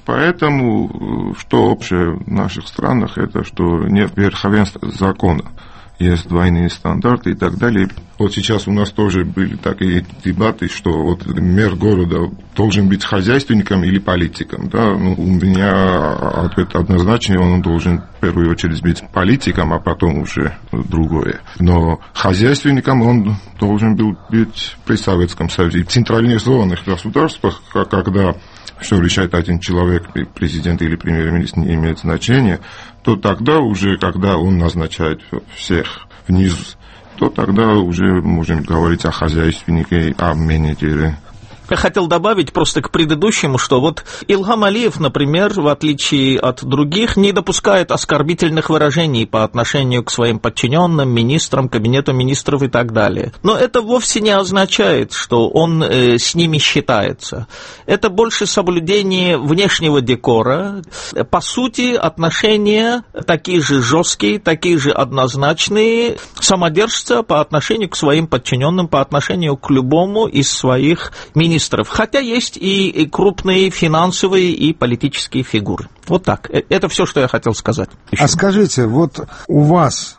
Поэтому, что общее в наших странах, это что нет верховенства закона. Есть двойные стандарты и так далее. Вот сейчас у нас тоже были такие дебаты, что вот мэр города должен быть хозяйственником или политиком. Да? Ну, у меня ответ однозначный, он должен в первую очередь быть политиком, а потом уже другое. Но хозяйственником он должен был быть при Советском Союзе. В централизованных государствах, когда все решает один человек, президент или премьер-министр, не имеет значения, то тогда уже, когда он назначает всех внизу, то тогда уже можем говорить о хозяйственнике, о менеджере. Я хотел добавить просто к предыдущему, что вот Илгам Алиев, например, в отличие от других, не допускает оскорбительных выражений по отношению к своим подчиненным, министрам, кабинету министров и так далее. Но это вовсе не означает, что он э, с ними считается. Это больше соблюдение внешнего декора. По сути, отношения такие же жесткие, такие же однозначные самодержца по отношению к своим подчиненным, по отношению к любому из своих министров. Хотя есть и крупные финансовые и политические фигуры. Вот так. Это все, что я хотел сказать. Еще. А скажите, вот у вас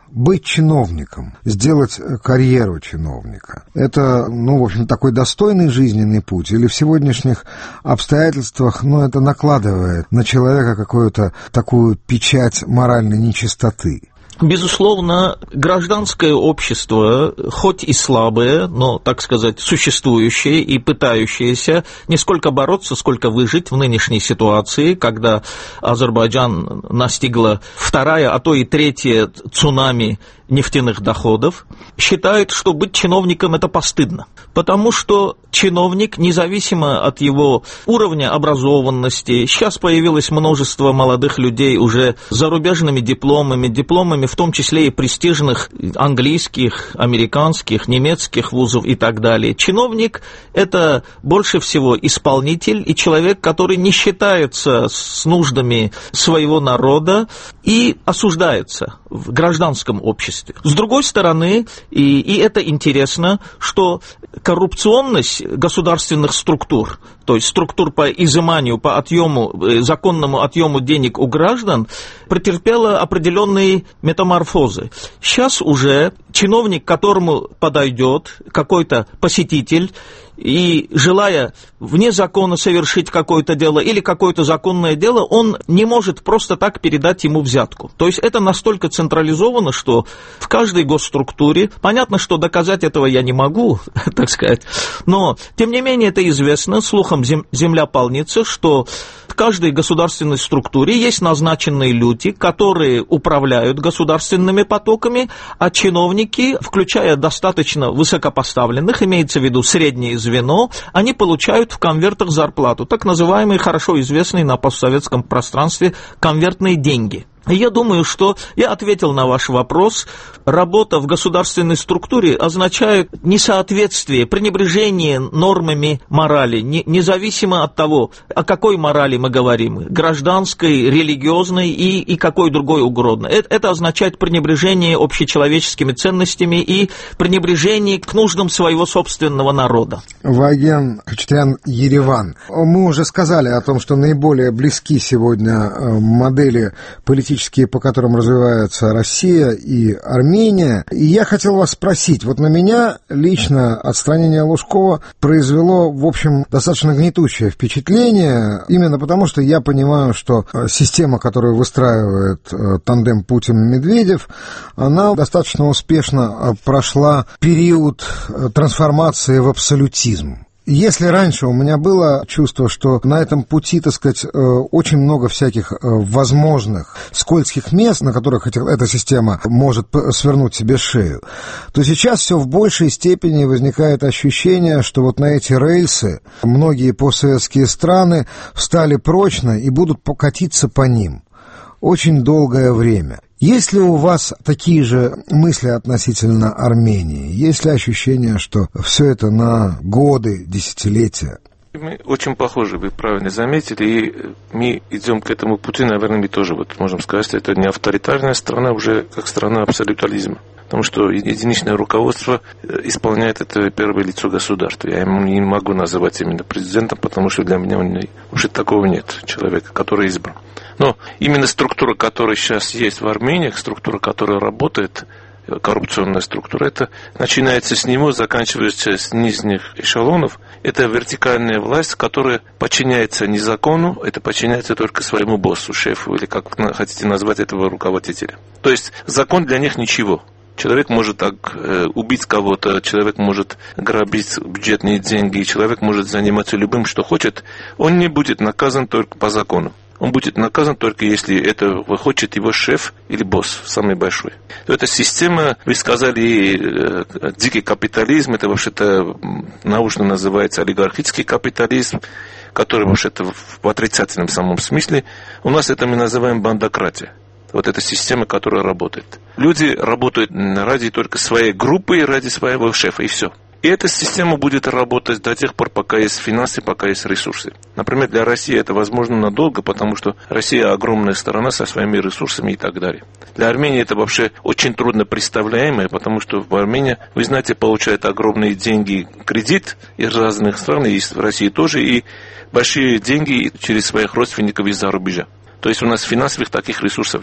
быть чиновником, сделать карьеру чиновника, это, ну, в общем, такой достойный жизненный путь, или в сегодняшних обстоятельствах, ну, это накладывает на человека какую-то такую печать моральной нечистоты? Безусловно, гражданское общество, хоть и слабое, но, так сказать, существующее и пытающееся не сколько бороться, сколько выжить в нынешней ситуации, когда Азербайджан настигла вторая, а то и третья цунами нефтяных доходов, считает, что быть чиновником – это постыдно. Потому что чиновник, независимо от его уровня образованности, сейчас появилось множество молодых людей уже с зарубежными дипломами, дипломами в том числе и престижных английских, американских, немецких вузов и так далее. Чиновник – это больше всего исполнитель и человек, который не считается с нуждами своего народа и осуждается в гражданском обществе. С другой стороны, и, и это интересно, что коррупционность государственных структур, то есть структур по изыманию, по отъему, законному отъему денег у граждан, претерпела определенные метаморфозы. Сейчас уже чиновник, к которому подойдет какой-то посетитель, и, желая вне закона совершить какое-то дело или какое-то законное дело, он не может просто так передать ему взятку. То есть это настолько централизовано, что в каждой госструктуре, понятно, что доказать этого я не могу, так сказать, но, тем не менее, это известно, слухом земля полнится, что в каждой государственной структуре есть назначенные люди, которые управляют государственными потоками, а чиновники, включая достаточно высокопоставленных, имеется в виду среднее звено, они получают в конвертах зарплату, так называемые, хорошо известные на постсоветском пространстве, конвертные деньги. Я думаю, что я ответил на ваш вопрос. Работа в государственной структуре означает несоответствие, пренебрежение нормами морали, не, независимо от того, о какой морали мы говорим, гражданской, религиозной и, и какой другой угодно. Это, это означает пренебрежение общечеловеческими ценностями и пренебрежение к нуждам своего собственного народа. Ваген Хачатурян, Ереван. Мы уже сказали о том, что наиболее близки сегодня модели политические, по которым развивается Россия и Армения. И я хотел вас спросить, вот на меня лично отстранение Лужкова произвело, в общем, достаточно гнетущее впечатление, именно потому, что я понимаю, что система, которую выстраивает тандем Путин-Медведев, она достаточно успешно прошла период трансформации в абсолютизм. Если раньше у меня было чувство, что на этом пути, так сказать, очень много всяких возможных скользких мест, на которых эта система может свернуть себе шею, то сейчас все в большей степени возникает ощущение, что вот на эти рельсы многие постсоветские страны встали прочно и будут покатиться по ним очень долгое время. Есть ли у вас такие же мысли относительно Армении? Есть ли ощущение, что все это на годы, десятилетия? Мы очень похожи, вы правильно заметили, и мы идем к этому пути, наверное, мы тоже, вот можем сказать, что это не авторитарная страна, уже как страна абсолютизма. Потому что единичное руководство исполняет это первое лицо государства. Я ему не могу называть именно президентом, потому что для меня уже такого нет человека, который избран. Но именно структура, которая сейчас есть в Армении, структура, которая работает, коррупционная структура, это начинается с него, заканчивается с нижних эшелонов. Это вертикальная власть, которая подчиняется не закону, это подчиняется только своему боссу, шефу, или как хотите назвать этого руководителя. То есть закон для них ничего. Человек может так, э, убить кого-то, человек может грабить бюджетные деньги, человек может заниматься любым, что хочет. Он не будет наказан только по закону. Он будет наказан только если это хочет его шеф или босс, самый большой. Эта система, вы сказали, э, дикий капитализм, это вообще-то научно называется олигархический капитализм, который вообще-то в отрицательном самом смысле. У нас это мы называем бандократия. Вот эта система, которая работает. Люди работают ради только своей группы, ради своего шефа, и все. И эта система будет работать до тех пор, пока есть финансы, пока есть ресурсы. Например, для России это возможно надолго, потому что Россия огромная страна со своими ресурсами и так далее. Для Армении это вообще очень трудно представляемое, потому что в Армении, вы знаете, получают огромные деньги, кредит из разных стран, и в России тоже, и большие деньги через своих родственников из-за рубежа. То есть у нас финансовых таких ресурсов нет.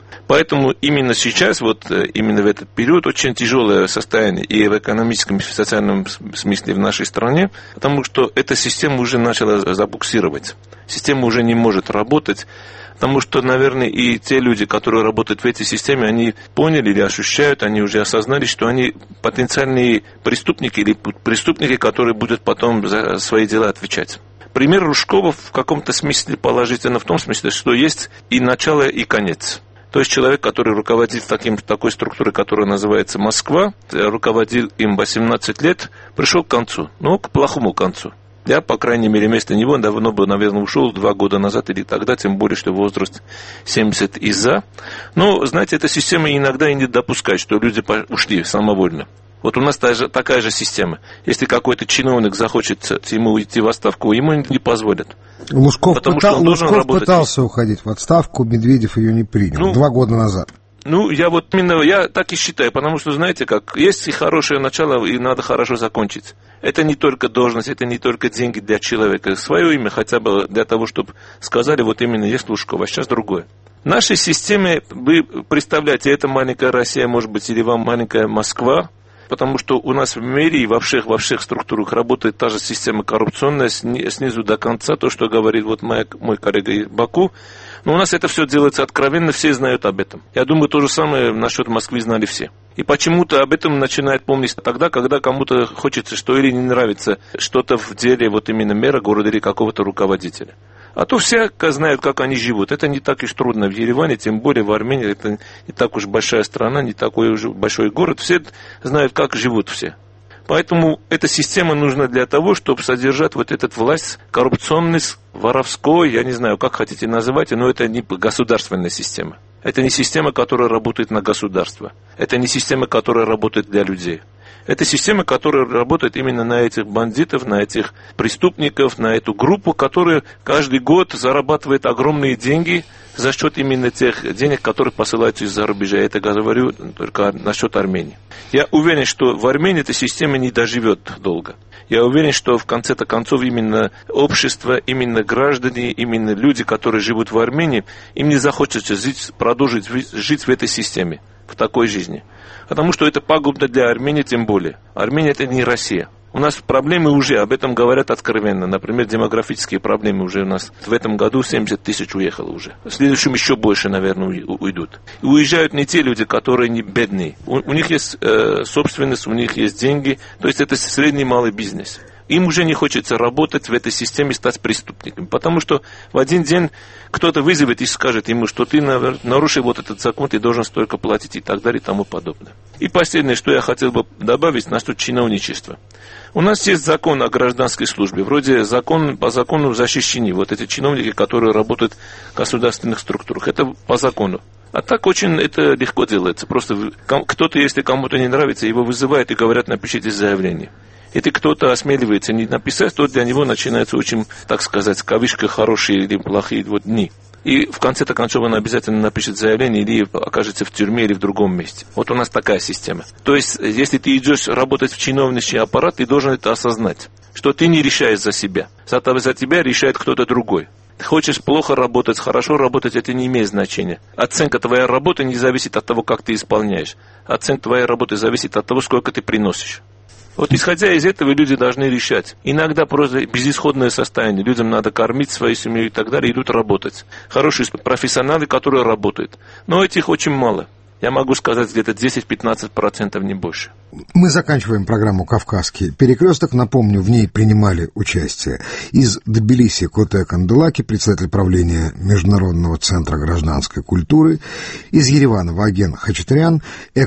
Поэтому именно сейчас, вот именно в этот период, очень тяжелое состояние и в экономическом, и в социальном смысле в нашей стране, потому что эта система уже начала забуксировать. Система уже не может работать, потому что, наверное, и те люди, которые работают в этой системе, они поняли или ощущают, они уже осознали, что они потенциальные преступники или преступники, которые будут потом за свои дела отвечать. Пример Ружкова в каком-то смысле положительно в том смысле, что есть и начало, и конец. То есть человек, который руководит таким, такой структурой, которая называется Москва, руководил им восемнадцать лет, пришел к концу, но к плохому концу. Я, по крайней мере, вместо него давно бы, наверное, ушел два года назад или тогда, тем более, что возраст семьдесят и за. Но, знаете, эта система иногда и не допускает, что люди ушли самовольно. Вот у нас та же, такая же система. Если какой-то чиновник захочет ему уйти в отставку, ему не позволят. Лужков, пытал, Лужков пытался уходить в отставку, Медведев ее не принял. Ну, два года назад. Ну, я вот именно, я так и считаю, потому что, знаете, как, есть и хорошее начало, и надо хорошо закончить. Это не только должность, это не только деньги для человека. Свое имя хотя бы для того, чтобы сказали, вот именно есть Лужков, а сейчас другое. В нашей системе, вы представляете, это маленькая Россия, может быть, или вам маленькая Москва, потому что у нас в мире и во всех, во всех структурах работает та же система коррупционная снизу до конца, то, что говорит вот моя, мой коллега из Баку. Но у нас это все делается откровенно, все знают об этом. Я думаю, то же самое насчет Москвы знали все. И почему-то об этом начинают помнить тогда, когда кому-то хочется, что или не нравится что-то в деле вот именно мэра города или какого-то руководителя. А то все знают, как они живут. Это не так уж трудно в Ереване, тем более в Армении. Это не так уж большая страна, не такой уж большой город. Все знают, как живут все. Поэтому эта система нужна для того, чтобы содержать вот эту власть коррупционной, воровской, я не знаю, как хотите называть, но это не государственная система. Это не система, которая работает на государство. Это не система, которая работает для людей. Это система, которая работает именно на этих бандитов, на этих преступников, на эту группу, которая каждый год зарабатывает огромные деньги за счет именно тех денег, которые посылаются из-за рубежа. Я это говорю только насчет Армении. Я уверен, что в Армении эта система не доживет долго. Я уверен, что в конце-то концов именно общество, именно граждане, именно люди, которые живут в Армении, им не захочется жить, продолжить жить в этой системе, в такой жизни. Потому что это пагубно для Армении тем более. Армения это не Россия. У нас проблемы уже, об этом говорят откровенно. Например, демографические проблемы уже у нас в этом году семьдесят тысяч уехало уже. В следующем еще больше, наверное, уйдут. И уезжают не те люди, которые не бедные. У, у них есть э, собственность, у них есть деньги. То есть это средний малый бизнес. Им уже не хочется работать в этой системе, стать преступником. Потому что в один день кто-то вызовет и скажет ему, что ты нарушил вот этот закон, ты должен столько платить и так далее и тому подобное. И последнее, что я хотел бы добавить, насчет чиновничества. У нас есть закон о гражданской службе. Вроде закон, по закону защищены вот эти чиновники, которые работают в государственных структурах. Это по закону. А так очень это легко делается. Просто кто-то, если кому-то не нравится, его вызывают и говорят, напишите заявление. Если кто-то осмеливается не написать, то для него начинаются очень, так сказать, в кавычках, хорошие или плохие вот дни. И в конце-то концов он обязательно напишет заявление или окажется в тюрьме или в другом месте. Вот у нас такая система. То есть, если ты идешь работать в чиновничий аппарат, ты должен это осознать, что ты не решаешь за себя. За тебя решает кто-то другой. Ты хочешь плохо работать, хорошо работать, это не имеет значения. Оценка твоей работы не зависит от того, как ты исполняешь. Оценка твоей работы зависит от того, сколько ты приносишь. Вот исходя из этого люди должны решать. Иногда просто безысходное состояние. Людям надо кормить свою семью и так далее, идут работать. Хорошие профессионалы, которые работают. Но этих очень мало. Я могу сказать, где-то десять-пятнадцать процентов, не больше. Мы заканчиваем программу «Кавказский перекресток». Напомню, в ней принимали участие из Тбилиси Коте Канделаки, председатель правления Международного центра гражданской культуры, из Еревана Ваген Хачатурян,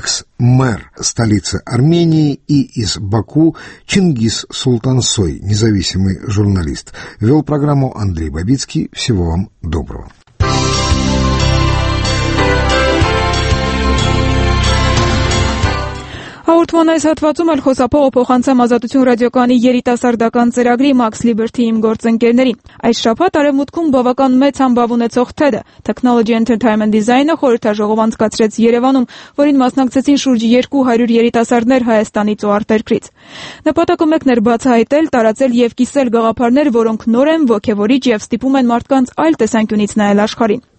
экс-мэр столицы Армении, и из Баку Чингис Султансой, независимый журналист. Вел программу Андрей Бабицкий. Всего вам доброго. Հաղորդման այս հատվածում էլ խոսափողը փոխանցեմ Ազատություն ռադիոկայանի երիտասարդական ծրագրի Max Liberty իմ գործընկերներին։ Այս շաբաթ Արևմուտքում բավական մեծ համբավ ունեցող թեդը Technology Entertainment Design-ը խորհրդաժողով անցկացրեց Երևանում, որին մասնակցեցին շուրջ երկու հարյուր երիտասարդներ Հայաստանից ու արտերկրից։ Նպատակը մեկն էր բացահայտել, տարածել եւ կիսել գաղափարներ, որոնք նոր են, ոգևորիչ եւ ստիպում են մարդկանց այլ տեսանկյունից նայել աշխարհին։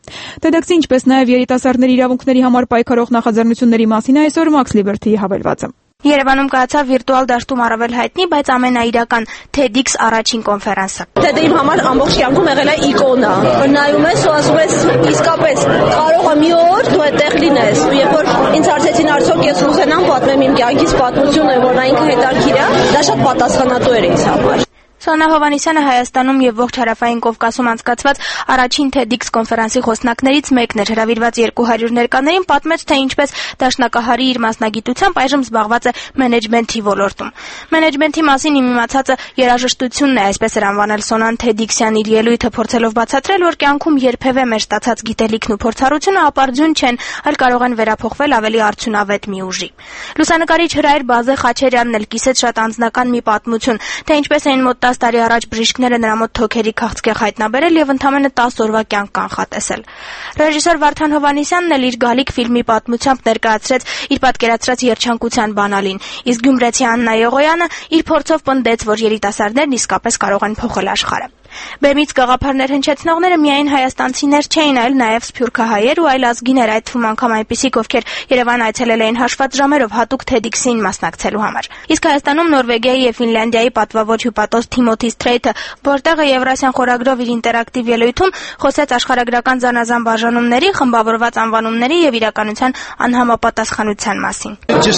TEDx-ի ինչպես նաև երիտասարդների իրավունքների համար պայքարող նախաձեռնությունների մասին այսօր Max Liberty-ի հավելվածը։ Երևանում կայացավ վիրտուալ դաշտում առավել հայտնի, բայց ամենաիրական TEDx առաջին կոնֆերանսը։ TED-ը իմ համար ամբողջ կյանքում եղել է իկոնա։ Նայում ես ու ասում ես, իսկապես կարող է մի օր դու այդտեղ լինես։ Ու երբ որ ինձ հարցեցին արդյոք ես ուզենամ պատմեմ իմ կյանքից պատմությունը, որ նա ինքը հետաքրքիր է, դա շատ պատասխանատու էր ինձ համար։ Սոնա Հովհաննիսյանը Հայաստանում եւ ողջ հարավային Կովկասում անցկացված առաջին TEDx կոնֆերանսի խոսնակներից մեկն էր։ Հրավիրված երկու հարյուր ներկաներին պատմեց, թե ինչպես դաշնակահարի իր մասնագիտությամբ այժմ զբաղված է մենեջմենթի ոլորտում։ Մենեջմենթի մասին իմ իմացածը երաժշտությունն է, այսպես էր անվանել Սոնան TEDx-յան իր ելույթը, փորձելով բացատրել, որ կյանքում երբևէ մեր ստացած գիտելիքն ու փորձառությունը ապարդյուն չեն, այլ կարող են վերափոխվել ավելի արդյունավետ մի ուժի։ Լուսանկարիչ Հրայր Բազե Խաչերյանն էլ կիսեց շատ անձնական մի պատմություն, թե ինչպես էին մոտ տասը տարի առաջ բժիշկները նրա մոտ թոքերի քաղցկեղ հայտնաբերել եւ ընդամենը տասը օրվա կյանք կանխատեսել։ Ռեժիսոր Վարդան Հովհաննիսյանն էլ իր գալիք ֆիլմի պատմությամբ ներկայացրեց իր պատկերացրած երջանկության բանալին, իսկ գյումրեցի Աննա Եղոյանը իր փորձով պնդեց, որ երիտասարդներն իսկապես կարող են փոխել աշխարհը։ Բեմից գաղափարներ հնչեցնողները միայն հայաստանցիներ չէին, այլ նաև սփյուռքահայեր ու այլ ազգիներ, այդ թվում անգամ այնպիսիք, ովքեր Երևան այցելել էին հաշված ժամերով հատուկ TEDx-ին մասնակցելու համար։ Իսկ Հայաստանում Նորվեգիայի եւ Ֆինլանդիայի պատվավոր հյուպատոս Թիմոթի Սթրեյթը, որտեղ Եվրասիան խորագրով իր ինտերակտիվ ելույթում խոսեց աշխարհագրական զանազան բաժանումների, խմբավորված անվանումների եւ իրականության անհամապատասխանության մասին։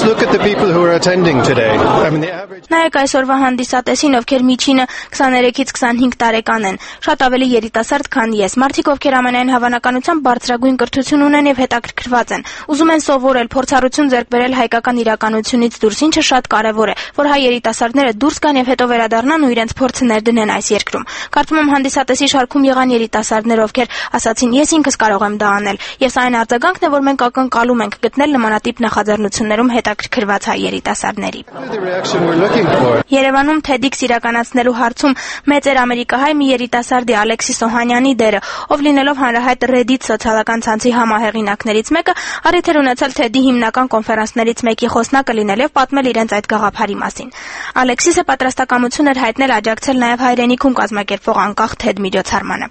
Նայեք այսօրվա հանդիսատեսին, ովքեր միջինը քսաներեքից քսանհինգ տարեկան են, շատ ավելի երիտասարդ, քան ես։ Մարդիկ, ովքեր ամենայն հավանականությամբ բարձրագույն կրթություն ունեն եւ հետաքրքրված են, ուզում են սովորել, փորձառություն ձեռք բերել հայկական իրականությունից դուրս, ինչը շատ կարեւոր է, որ հայ երիտասարդները դուրս գան եւ հետո վերադառնան ու իրենց փորձը ներդնեն այս երկրում։ Կարծում եմ հանդիսատեսի շարքում եղան երիտասարդներ, ովքեր ասացին, ես ինքս կարող եմ դա անել, եւ սա այն արձագանքն է, որ մենք ակնկալում ենք գտնել նմանատիպ նախաձեռնություններում հետաքրքրված հայ երիտասարդների։ Երևանում TEDx իրականացնելու հարցում մեծ էր ամերիկահայ մի երիտասարդի Ալեքսիս Օհանյանի դերը, ով լինելով հանրահայտ Reddit սոցիալական ցանցի համահեղինակներից մեկը, առիթ էր ունեցել TED-ի հիմնական կոնֆերանսներից մեկի խոսնակը լինել եւ պատմել իրենց այդ գաղափարի մասին։ Ալեքսիսը պատրաստակամություն էր հայտնել աջակցել նաեւ հայրենիքում կազմակերպվող անկախ TED միջոցառմանը։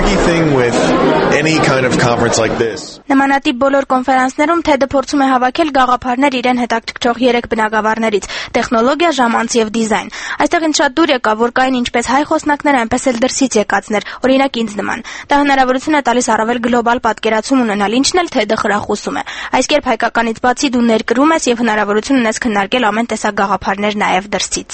Նմանատիպ բոլոր կոնֆերանսներում TED-ը փորձում է հավաքել գաղափարներ իրեն հետաքրքրող երեք բնագավառներից՝ տեխնոլոգիա, ժամանց եւ դիզայն։ Այստեղ ինձ շատ դուր եկավ, որ կային ինչպես հայ խոսնակներ, այնպես էլ դրսից եկածներ, օրինակ ինձ նման։ Դա հնարավորություն է տալիս առավել գլոբալ պատկերացում ունենալ, ինչն էլ TED-ը խրախուսում է։ Այս կերպ հայկականից բացի դու ներկրում ես եւ հնարավորություն ունես քննարկել ամեն տեսակ գաղափարներ նաեւ դրսից։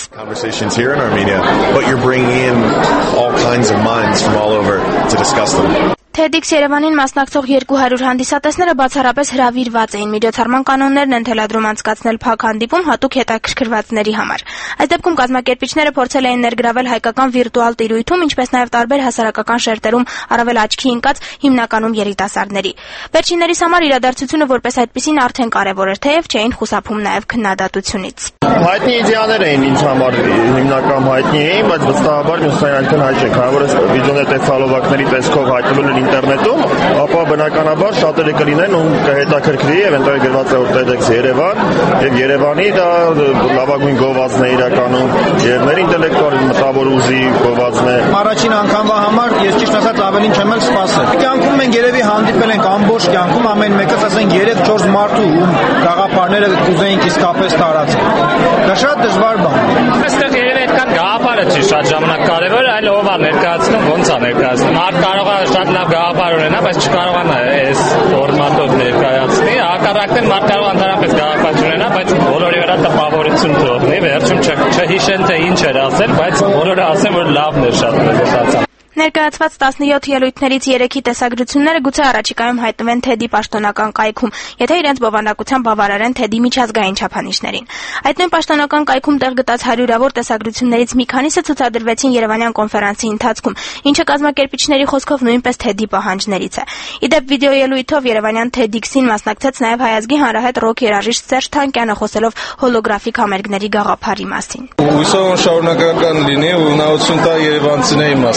TEDx Երևանին մասնակցող երկու հարյուր հանդիսատեսները բացառապես հրավիրված էին։ Միջոցառման կանոններն են թելադրում անցկացնել փակ հանդիպում հատուկ հետաքրքրվածների համար։ Այս դեպքում կազմակերպիչները փորձել էին ներգրավել հայկական վիրտուալ տիրույթում, ինչպես նաև տարբեր հասարակական շերտերում առավել աչքի ընկած հիմնականում երիտասարդների։ Վերջիններիս համար իրադարձությունը որպես այդպիսին արդեն կարևոր էր, թեև չէին խուսափում նաև քննադատությունից։ Հայտնի իդեաներ էին ինձ համար, հիմնական հայտնի էին, բայց վստահաբար մյուսներին այնքան հայտ չեն, քանի որ այս վիդեոներ ֆալովակների տեսքով հայտնվել են ինտերնետում, ապա բնականաբար շատերը կլինեն ու կհետաքրքրի եւ այնտեղ գրված է որ TEDx Երևան եւ Երևանի դա լավագույն գովազդն է իրականում եւ մեր ինտելեկտուալ մտավոր ուժի գովազդն է։ Առաջին անգամվա համար ես ճիշտ ասած ավելին չեմ էլ սպասել։ Կյանքում մենք երևի հանդիպել ենք ամբողջ կյանքում ամեն մեկս ասենք երեք չորս մարդու ում գաղափարները կուզեինք իսկապես տարածել։ Դա շատ դժվար բան է։ Այստեղ երևի այդքան գաղափարը չի շատ ժամանակ կարևոր, այլ ով է ներկայացնում, ոնց է ներկայացնում։ Մարդ կարող է շատ լավ գաղափար ունենա, բայց չկարողանա այս ֆորմատով ներկայացնի։ Հակառակն մարդ կարող ընդհանրապես գաղափար ունենա, բայց բոլորի վրա տպավորություն թողնի, վերջում չհիշեն թե ինչ էր ասել, բայց բոլորը ասեն որ լավն էր շատ մտածած։ Ներկայացված տասնյոթ ելույթներից երեքի տեսագրությունները գուցե առաջիկայում հայտնվեն TED-ի պաշտոնական կայքում, եթե իրենց բովանդակությամբ բավարարեն TED-ի միջազգային չափանիշներին։ Այդ նույն պաշտոնական կայքում տեղ գտած հարյուրավոր տեսագրություններից մի քանիսը ցուցադրվեցին Երևանյան կոնֆերանսի ընթացքում, ինչը կազմակերպիչների խոսքով նույնպես TED-ի պահանջներից է։ Իդեպ վիդեո ելույթով Երևանյան TEDx-ին մասնակցեց նաև Հայ ազգի հանրահայտ ռոք երաժիշտ Սերժ Թանկյանը, խոսելով հոլոգրաֆիկ համերգների գաղափարի մասին։ Հուսով շարունակական լինի ու հնարավորություն տա երևանցիներին մասնակցել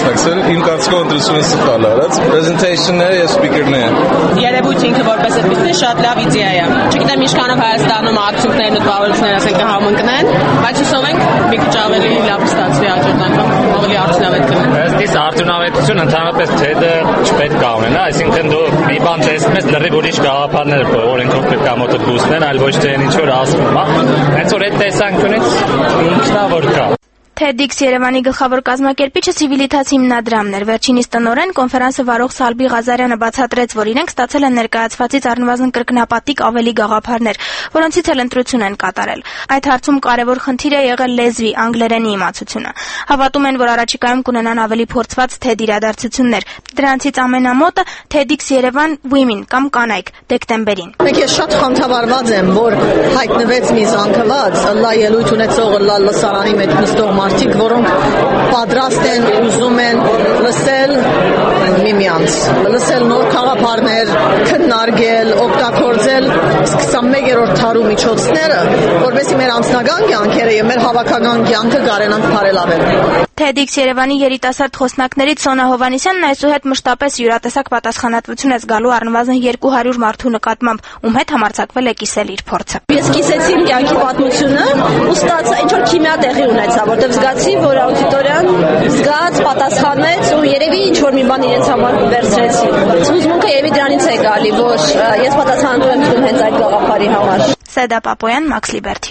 Իմ կարծիքով ընտրությունը սխալ արած։ Presentation-ները եւ speaker-ները։ Երևույթը ինքը որպես այդպեսին շատ լավ իդեա է։ Չգիտեմ ինչքանով Հայաստանում ակցիաներն ու տվավերությունները ասենք համընկնեն, բայց հուսով ենք մի քիչ ավելի լավ ստացվի հաջորդ անգամ ավելի արդյունավետ կլինի։ Ըստ արդյունավետություն ընդհանրապես թեդը չպետք է ունենա, այսինքն դու մի բան տեսնում ես լրիվ ուրիշ գաղափարներ օրենքով պետք է մոտդ բուսնեն, այլ ոչ թե ինչ որ ասվում, հա։ Հենց որ այդ տեսանկյունից ինքնավոր կա։ TEDx Երևանի գլխավոր կազմակերպիչը Civility հիմնադրամն էր։ Վերջինիս տնօրեն կոնֆերանսը վարող Սալբի Ղազարյանը բացատրեց, որ իրենք ստացել են ներկայացվածից առնվազն կրկնապատիկ ավելի գաղափարներ, որոնցից էլ ընտրություն են կատարել։ Այդ հարցում կարևոր խնդիր է եղել լեզվի, անգլերենի իմացությունը։ Հավատում են, որ առաջիկայում կունենան ավելի փորձված TED իրադարձություններ։ Դրանցից ամենամոտը TEDx Երևան Women կամ կանայք դեկտեմբերին։ Մենք ես շատ խնդրված եմ, որ հայտնվեց մի զանգված, լա ելույթ ունեցող լա լսարանի մեջ նստող մարդիկ, որոնք պատրաստ են, ուզում են լսել միմյանց, լսել նոր գաղափարներ, քննարկել, օգտագործել քսանմեկերորդ դարու միջոցները, որովհետեւ մեր անձնական կյանքերը եւ մեր հավաքական կյանքը կարենանք բարելավել։ TEDx Երևանի երիտասարդ խոսնակներից Սոնա Հովանեսյանն այսուհետ մշտապես յուրատեսակ պատասխանատվություն է զգալու առնվազն երկու հարյուր մարդու նկատմամբ, ում հետ համարձակվել է կիսել իր փորձը։ Ես կիսեցի իմ կյանքի պատմությունը ու ստացա ինչ որ քիմիա տեղի ունեցա, որտեղ զգացի, որ աուդիտորիան զգաց, պատասխանեց ու երևի ինչ որ մի բան իրենց համար վերցրեցի։ Զգուշմունքը երևի դրանից է գալի, որ ես պատասխանատու եմ զգում հենց այդ գաղափարի համար։ Սեդա Պապոյան, Մաքս Լիբերթի։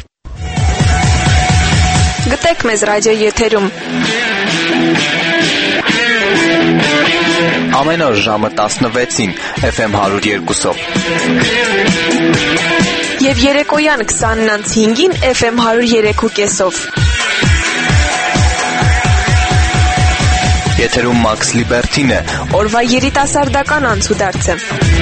Գտեք մեզ ռադիո եթերում։ Ամեն օր ժամը տասնվեցին Էֆ Էմ հարյուր երկուսով։ Եվ երեկոյան քսանն անց հինգին Էֆ Էմ հարյուր երեք ու կեսով։ Եթերում Մաքս Լիբերթին է։ Օրվա երիտասարդական անցուդարձը։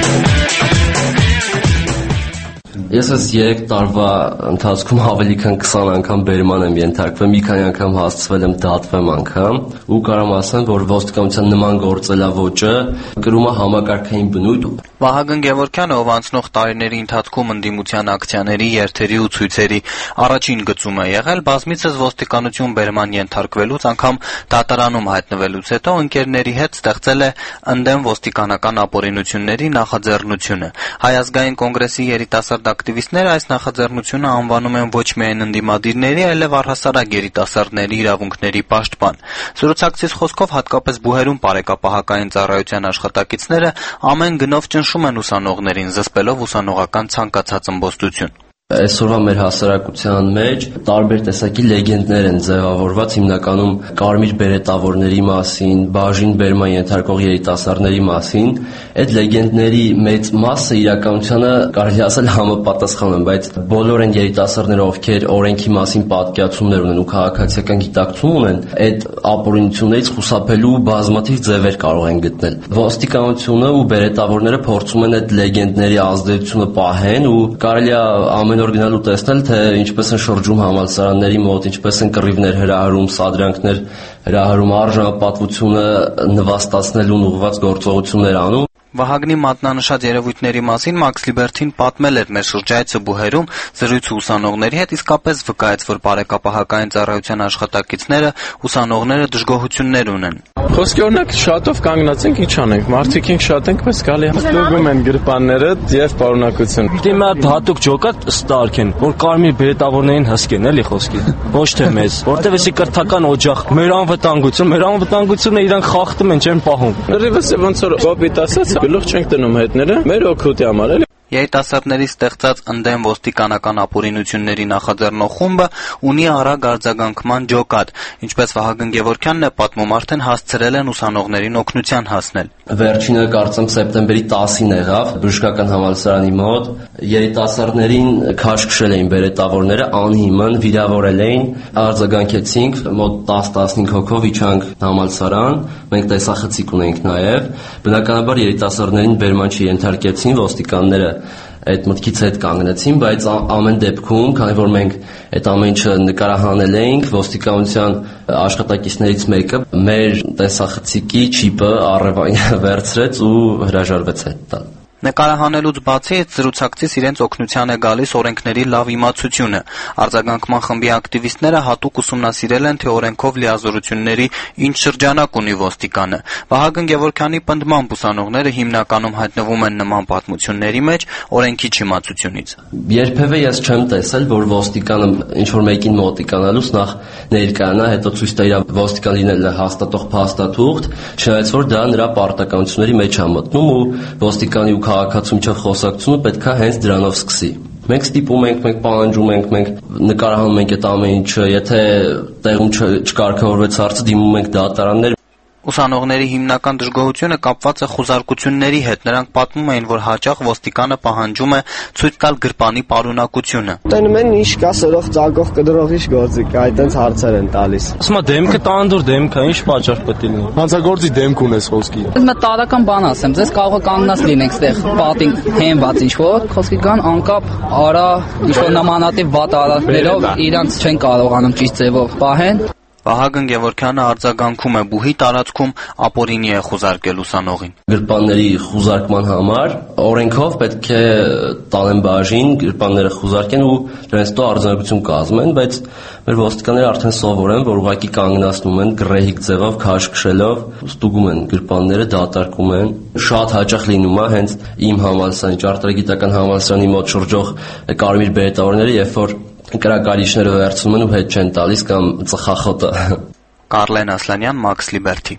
Ես այս երեք տարվա ընթացքում ավելի քան քսան անգամ բերման եմ ենթարկվել, մի քանի անգամ հասցվել եմ դատվեմ անգամ ու կարամ ասեմ, որ ոստիկանության նման գործելավոճը կրում է համակարգային բնույթ։ Վահագն Գևորգյանը, ով անցնող տարիների ընթացքում ընդդիմության ակցիաների, երթերի ու ցույցերի առաջին գծում է եղել, բազմիցս ոստիկանություն բերման ենթարկվելուց անգամ դատարանում հայտնվելուց հետո ընկերների հետ ստեղծել է ընդդեմ ոստիկանական ապօրինությունների նախաձեռնությունը։ Հայ ազգային կոնգրեսի երիտասարդ ակտիվիստները այս նախաձեռնությունը անվանում են ոչ միայն ընդդիմադիրների, այլև առհասարակ երիտասարդների իրավունքների պաշտպան։ Զրուցակցից խոսքով հատկապես բուհերում բարեկապահական ծառայության աշխատակիցները ամեն գնով ճնշում են ուսանողներին, զսպելով ուսանողական ցանկացած ըմբոստություն։ Այսօրվա մեր հասարակության մեջ տարբեր տեսակի լեգենդներ են ձևավորված, հիմնականում կարմիր բերետավորների մասին, բաժին բերման ենթարկող երիտասարդների մասին։ Այդ լեգենդների մեծ մասը իրականությանը կարելի ասել համապատասխան են, բայց բոլոր այն երիտասարդները, ովքեր օրենքի մասին պատկերացումներ ունեն ու քաղաքացիական գիտակցում ունեն, այդ ապօրինություններից խուսափելու բազմաթիվ ձևեր կարող են գտնել։ Ոստիկանությունը ու բերետավորները փորձում են այդ լեգենդների ազդեցությունը պահեն ու կարելի է ամեն օր գնալ ու տեսնել, թե ինչպես են շրջում համալսարանների մոտ, ինչպես են կռիվներ հրահրում, սադրանքներ հրահրում, արժանապատվությունը նվաստացնելուն ուղղված գործողություններ անում։ Վահագնի մատնանշած երևույթների մասին Մաքս Լիբերթին պատմել էր մեր շրջայցը բուհերում զրույցը ուսանողների հետ, իսկապես վկայեց, որ բարեկապահական ծառայության աշխատակիցները ուսանողները դժգոհություններ ունեն։ Խոսքի օրինակ շատով կանգնած ենք, ինչ անենք, մարդիկ ենք շատ ենք, բայց գալի ստուգում են գրպանները եւ պարունակություն։ Դե մի հատ հատուկ ջոկա ստարկեն, որ կարմիր բերետավորներին հսկեն, էլի խոսքի։ Ոչ թե մեզ, որտեվ էսի կրթական օջախ, մեր անվտանգություն, մեր անվտանգությունը իրանք խախտում են, չեն պահում։ Լրիվս ոնց որ կոպիտ ասած գլուխ չենք դնում հետները, մեր օգուտի համար էլի։ Երիտասարդների ստեղծած ընդդեմ ոստիկանական ապօրինությունների նախաձեռնող խումբը ունի արագ արձագանքման ջոկատ, ինչպես Վահագն Գևորգյանն է պատմում, արդեն հասցրել են ուսանողներին օգնության հասնել։ Վերջինը կարծեմ սեպտեմբերի տասին եղավ բժշկական համալսարանի մոտ, երիտասարդներին քաշքշել էին բերետավորները, անհիմն վիրավորել էին, արձագանքեցինք, մոտ տասը տասնհինգ հոգով իջանք համալսարան, մենք տեսախցիկ ունենք նաև, բնականաբար երիտասարդներին բերման չենթարկեցին, ոստիկանները այդ մտքից հետ կանգնեցին, բայց ամեն դեպքում, քանի որ մենք այդ ամեն ինչը նկարահանել էինք, ոստիկանության աշխատակիցներից մեկը մեր տեսախցիկի չիպը առևային վերցրեց ու հրաժարվեց այդ տալ։ Նկարահանելուց բացի զրուցակցից իրենց օգնության է գալիս օրենքների լավ իմացությունը։ Արձագանքման խմբի ակտիվիստները հատուկ ուսումնասիրել են, թե օրենքով լիազորությունների ինչ շրջանակ ունի ոստիկանը։ Վահագն Գևորգյանի պնդմամբ ուսանողները հիմնականում հայտնվում են նման պատմությունների մեջ օրենքի չիմացությունից։ Երբևէ ես չեմ տեսել, որ ոստիկանը ինչ-որ մեկին մոտիկանալուց նախ ներկայանա, հետո ցույց տա իր ոստիկան լինելը հաստատող փաստաթուղթ, չնայած որ դա նրա պարտականությունների մեջ է մտնում ու ոստիկանի ու քաղաքացու միջև խոսակցությունը պետք է հենց դրանով սկսի։ Մենք ստիպում ենք, մենք պահանջում ենք, մենք նկարահանում ենք այդ ամեն ինչը, եթե տեղում չկարգավորվեց հարցը, դիմում ենք դատարաններ։ Ուսանողների հիմնական դժգոհությունը կապված է խուզարկությունների հետ։ Նրանք պատմում էին, որ հաճախ ոստիկանը պահանջում է ցույց տալ գրպանի պարունակությունը։ Տենում են ինչ կա սրող ծակող կդրող ինչ գործի կա, այդտենց հարցեր են տալիս։ Ասում եմ դեմքը տանդուր դեմքը ինչ պատճառ պետք է լինի։ Հանցագործի դեմք ունես խոսքի։ Ես տարական բան ասեմ, ձեզ կարող է կանգնած լինեք ստեղ, պատին հենված ինչ որ, խոսքի կան անկապ արա ինչ որ նմանատիպ վատ արարքներով իրանց չեն կարողանում ճիշտ ձևով պահեն։ Վահագն Գևորգյանը արձագանքում է բուհի տարածքում ապօրինի է խուզարկել ուսանողին։ Գրպանների խուզարկման համար օրենքով պետք է տանեն բաժին, գրպանները խուզարկեն ու դրանց հետո արձանագրություն կազմեն, բայց մեր ոստիկանները արդեն սովոր են, որ ուղղակի կանգնացնում են գրեհիկ ձևով քաշ քշելով, ստուգում են գրպանները, դատարկում են։ Շատ հաճախ լինում է հենց իմ համալսարանի ճարտարագիտական համալսարանի մոտ շրջող կարմիր բերետավորները, երբ որ կրակարիչները վերցնում են ու հետ չեն տալիս կամ ծխախոտը։ Կարլեն Ասլանյան, Max Liberty։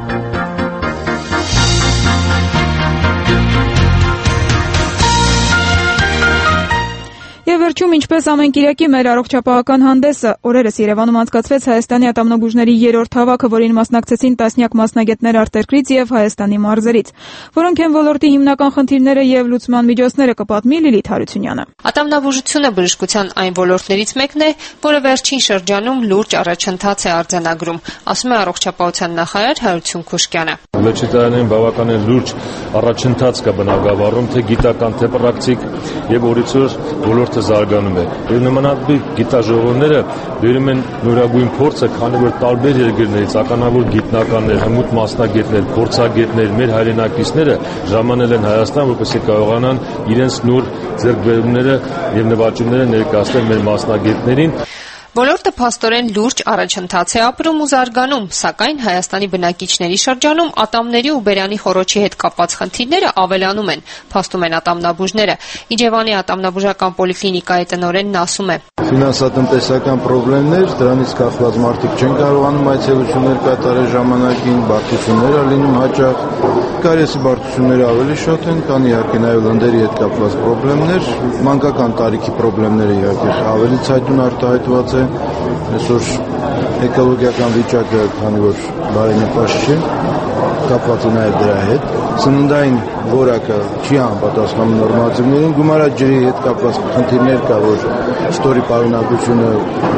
Եվ վերջում, ինչպես ամեն կիրակի, մեր առողջապահական հանդեսը օրերս Երևանում անցկացվեց Հայաստանի ատամնաբուժների երրորդ հավաքը, որին մասնակցեցին տասնյակ մասնագետներ արտերկրից եւ Հայաստանի մարզերից, որոնք են ոլորտի հիմնական խնդիրները եւ լուծման միջոցները, կպատմի Լիլիթ Հարությունյանը։ Ատամնաբուժությունը բժշկության այն ոլորտներից մեկն է, որը վերջին շրջանում լուրջ առաջընթաց է արձանագրում, ասում է առողջապահության նախարար Հարություն Քուշկյանը։ Վերջին տարիներին բավականին լուրջ առաջընթաց կա բնագավառում, թե գիտական, թե պրակտիկ եւ օրից օր ոլորտը զարգանում է։ Եվ նմանատիպ գիտաժողովները բերում են նորագույն փորձը, քանի որ տարբեր երկրներից ականավոր գիտնականներ, հմուտ մասնագետներ, փորձագետներ, մեր հայրենակիցները ժամանել են Հայաստան, որպեսզի կարողանան իրենց նոր ձեռքբերումները եւ նվաճումները ներկայացնել մեր մասնագետներին։ Ոլորտը փաստորեն լուրջ առաջընթաց է ապրում ու զարգանում, սակայն Հայաստանի բնակիչների շրջանում ատամների ու բերանի խոռոչի հետ կապված խնդիրները ավելանում են, փաստում են ատամնաբուժները։ Իջևանի ատամնաբուժական պոլիկլինիկայի տնօրենն ասում է. Ֆինանսատնտեսական խնդիրներ, դրանից կախված մարդիկ չեն կարողանում այցելություններ կատարել ժամանակին, բարդություններ են լինում հաճախ, կարիեսի բարդությունները ավելի շատ են, կան իհարկե նաև լնդերի հետ կապված խնդիրներ, մանկական տարիքի խնդիրները իհարկե ավելի ցայտուն արտահայտված է, այսօր էկոլոգիական վիճակը, քանի որ բարենպաստ չէ, կապված է նաև դրա հետ, սննդային որակը չի համապատասխանում նորմատիվներին, գումարաճրի հետ կապված խնդիրներ կա, որ ստորի պարունակությունը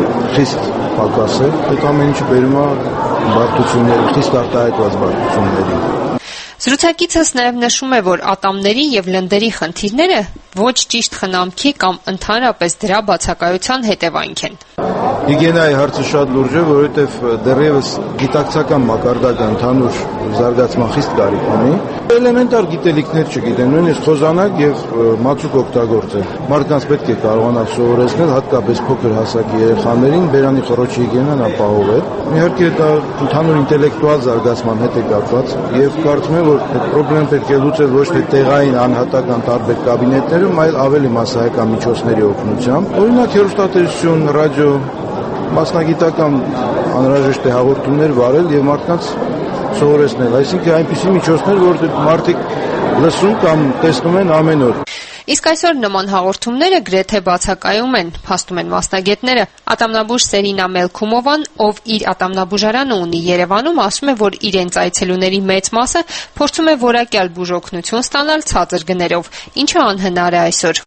խիստ պակաս է, այդ ամեն ինչը բերում է բարդությունների, խիստ արտահայտված բարդությունների։ Զրուցակիցս նաև նշում է, որ ատամների եւ լնդերի խնդիրները ոչ ճիշտ խնամքի կամ ընդհանրապես դրա բացակայության հետևանք են։ Հիգիենայի հարցը շատ լուրջ է, որովհետև դեռևս գիտակցական մակարդակը ընդհանուր զարգացման խիստ կարիք ունի։ Էլեմենտար գիտելիքներ չգիտեն, նույնիսկ խոզանակ եւ մածուկ օգտագործել։ Մարդկանց պետք է կարողանալ սովորեցնել, հատկապես փոքր հասակի երեխաներին բերանի խոռոչի հիգիենան ապահովել։ Իհարկե դա ընդհանուր ինտելեկտուալ զարգացման հետ է կապված եւ կարծում եմ, որ այդ խնդրեն պետք է լուծել ոչ թե տեղային անհատական տարբեր կաբինետներում, այլ ավելի մասսայական միջոցների օգնությամբ։ Օրինակ հեռուստատեսություն, ռադիո, մասնագիտական անհրաժեշտ է հաղորդումներ վարել եւ մարդկանց սովորեցնել, այսինքն այնպիսի միջոցներ, որ մարդիկ լսում կամ տեսնում են ամեն օր։ Իսկ այսօր նման հաղորդումները գրեթե բացակայում են, փաստում են մասնագետները։ Ատամնաբուժ Սերինա Մելքումովան, ով իր ատամնաբուժարանը ունի Երևանում, ասում է, որ իրենց այցելուների մեծ մասը փորձում է որակյալ բուժօգնություն ստանալ ցածր գներով, ինչը անհնար է այսօր։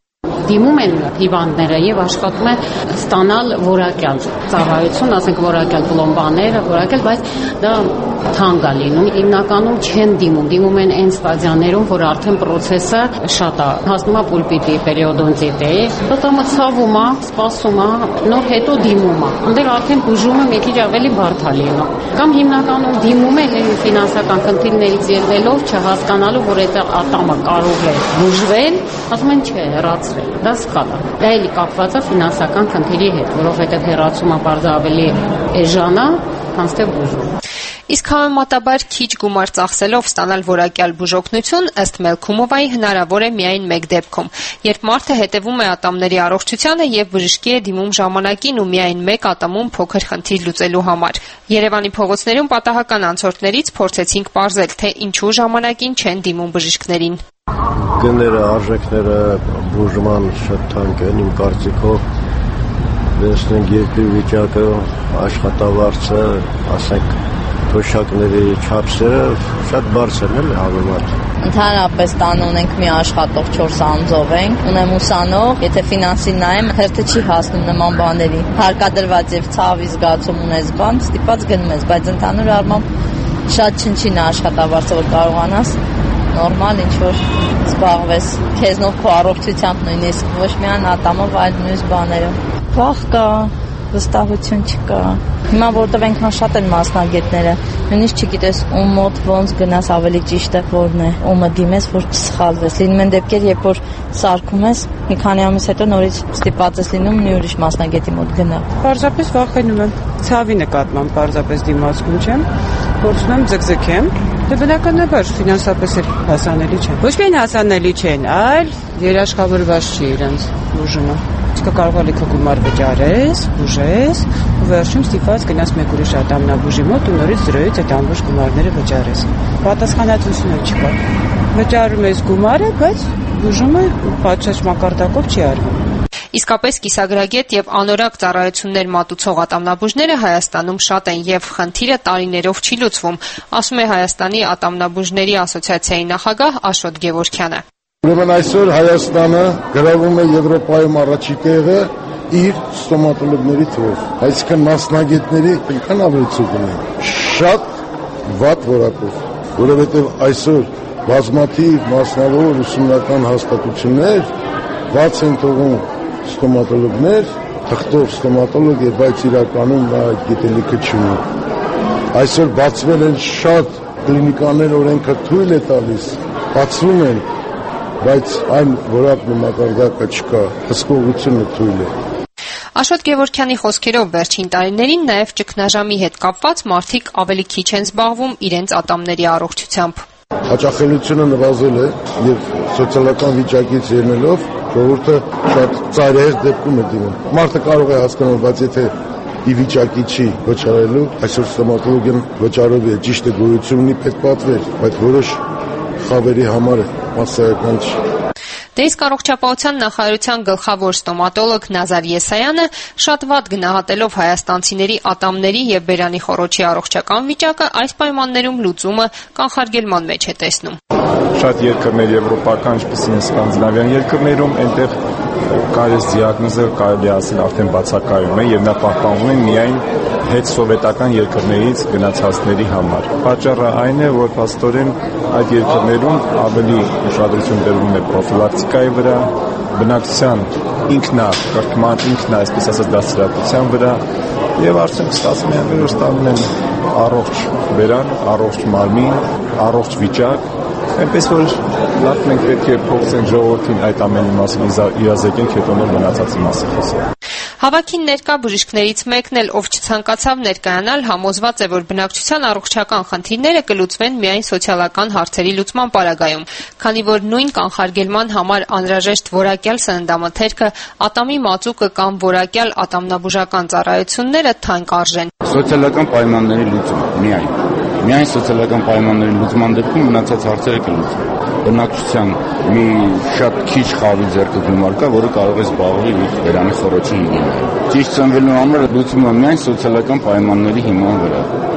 դիմում են հիվանդները եւ աշխատում են ստանալ որակյալ ծառայություն, ասենք որակյալ պլոմբաները, որակյալ, բայց դա թանկ է լինում։ Հիմնականում չեն դիմում, դիմում են այն ստադիաներում, որ արդեն process-ը շատ է, հասնում է պուլպիտի պերիոդոնտիտի, հետո ցավում է, սպասում է, նոր հետո դիմում է։ Այնտեղ արդեն բուժումը մի քիչ ավելի բարդ է լինում։ Կամ հիմնականում դիմում են ֆինանսական խնդիրներից ելնելով, չհասկանալու, որ այդ ատամը կարող է բուժվել, ասում են չէ, հեռացրել։ Դա սխալ է։ Դա էլի կապված է ֆինանսական խնդիրի հետ, որովհետև հեռացումը բարձր ավելի էժան է, քան թե բուժումը։ Իսկ համեմատաբար քիչ գումար ծախսելով ստանալ որակյալ բուժօգնություն, ըստ Մելքումովայի, հնարավոր է միայն մեկ դեպքում, երբ մարդը հետևում է ատամների առողջությանը եւ բժշկի է դիմում ժամանակին ու միայն մեկ ատամում փոքր խնդիր լուծելու համար։ Երևանի փողոցներում պատահական անցորդներից փորձեցինք պարզել, թե ինչու ժամանակին չեն դիմում բժիշկներին։ Գները, արժեքները բուժման շատ թանկ են, իմ կարծիքով։ Դեսնենք երկրի վիճակը, աշխատավարձը, ասենք թոշակների չափսերը շատ բարձր են հավելված։ Ընդհանրապես տան ունենք մի աշխատող չորս անձով ենք, ունեմ ուսանող, եթե ֆինանսին նայեմ, հերթը չի հասնում նման բաների։ Հարկադրված եւ ցավի զգացում ունես բան, ստիպած գնում ես, բայց ընդհանուր առմամբ շատ չնչին է աշխատավարձը, որ կարողանաս նորմալ ինչ-որ զբաղվես, քեզնով քո առողջությամբ նույնիսկ ոչ միայն ատամով, այլ նույնիսկ բաներով։ Վախ կա, վստահություն չկա։ Հիմա որտեղ այնքան շատ են մասնագետները, նույնիսկ չգիտես ում մոտ ոնց գնաս ավելի ճիշտը որն է, ումը դիմես, որ չսխալվես։ Լինում են դեպքեր, երբ որ սարքում ես, մի քանի ամիս հետո նորից ստիպված ես լինում մի ուրիշ մասնագետի մոտ գնալ։ Պարզապես վախենում եմ, ցավի նկատմամբ պարզապես դիմացկուն չեմ, փորձում եմ ձգձգեմ։ Դե բնականաբար ֆինանսապես էլ հասանելի չեն։ Ոչ միայն հասանելի չեն, այլ երաշխավորված չի իրենց բուժումը։ Իսկ կարող է լիքը գումար վճարես, բուժես, ու վերջում ստիպված գնաս մեկ ուրիշ ատամնաբուժի մոտ ու նորից զրոյից այդ ամբողջ գումարները վճարես։ Պատասխանատվությունը չկա։ Վճարում ես գումարը, բայց բուժումը պատշաճ մակարդակով չի արվում։ Իսկապես կիսագրագետ եւ անորակ ծառայություններ մատուցող ատամնաբուժները Հայաստանում շատ են եւ խնդիրը տարիներով չի լուծվում, ասում է Հայաստանի ատամնաբուժների ասոցիացիայի նախագահ Աշոտ Գևորգյանը։ Ուրեմն այսօր Հայաստանը գրավում է Եվրոպայում առաջի տեղը իր ստոմատոլոգների թվով, այսինքն մասնագետների այնքան ավելացում ունեն, շատ վատ որակով, որովհետև այսօր բազմաթիվ մասնավոր ուսումնական հաստատություններ բաց են թողում ստոմատոլոգներ, թղթով ստոմատոլոգ է, բայց իրականում նա այդ գիտելիքը չունի։ Այսօր բացվել են շատ կլինիկաներ, օրենքը թույլ է տալիս, բացվում են, բայց այն որակն ու մակարդակը չկա, հսկողությունը թույլ է։ Աշոտ Գևորգյանի խոսքերով վերջին տարիներին նաև ճգնաժամի հետ կապված մարդիկ ավելի քիչ են զբաղվում իրենց ատամների առողջությամբ։ Հաճախելիությունը նվազել է եւ սոցիալական վիճակից ելնելով ժողովուրդը շատ ծայրահեղ դեպքում է դիմում։ Մարդը կարող է հասկանալ, բայց եթե ի վիճակի չի վճարելու, այսօր ստոմատոլոգիան վճարով է, ճիշտ է, գոյություն ունի, պետք պատվեր, բայց որոշ խավերի համար է, մասսայական չի։ Դե իսկ առողջապահության նախարարության գլխավոր ստոմատոլոգ Նազար Եսայանը շատ վատ գնահատելով հայաստանցիների ատամների եւ բերանի խոռոչի առողջական վիճակը այս պայմաններում լուծումը կանխարգելման մեջ է տեսնում։ Շատ երկրներ եվրոպական, ինչպիսին սկանդինավյան երկրներում, այնտեղ կարես դիագնոզը կարելի ասել արդեն բացակայում է եւ նա պահպանվում է միայն հետ սովետական երկրներից գնացածների համար։ Պատճառը այն է, որ փաստորեն այդ երկրներում ավելի ուշադրություն դրվում է պրոֆիլակտիկայի վրա, բնակչության ինքնակրթման, ինքնա, այսպես ասած, դաստիարակության վրա եւ արդյունք ստացվում է, որ ստանում են առողջ բերան, առողջ մարմին, առողջ վիճակ։ Այնպես որ լավ մենք պետք է փոխենք ժողովրդին այդ ամենի մասին իրազեկենք, հետո նոր մնացածի մասին խոսենք։ Հավաքին ներկա բժիշկներից մեկն էլ, ով չցանկացավ ներկայանալ, համոզված է, որ բնակչության առողջական խնդիրները կլուծվեն միայն սոցիալական հարցերի լուծման պարագայում, քանի որ նույն կանխարգելման համար անհրաժեշտ որակյալ սննդամթերքը, ատամի մածուկը կամ որակյալ ատամնաբուժական ծառայությունները թանկ արժեն։ Սոցիալական պայմանների լուծում միայն Միայն սոցիալական պայմանների լուծման դեպքում մնացած հարցերը կլուծվեն։ Բնակչության մի շատ քիչ խավի ձեռքը գումար կա, որը կարող է զբաղվել իր բերանի խոռոչի հիմնով։ Ճիշտ ծնվելու համար լուծումը միայն սոցիալական պայմանների հիման վրա։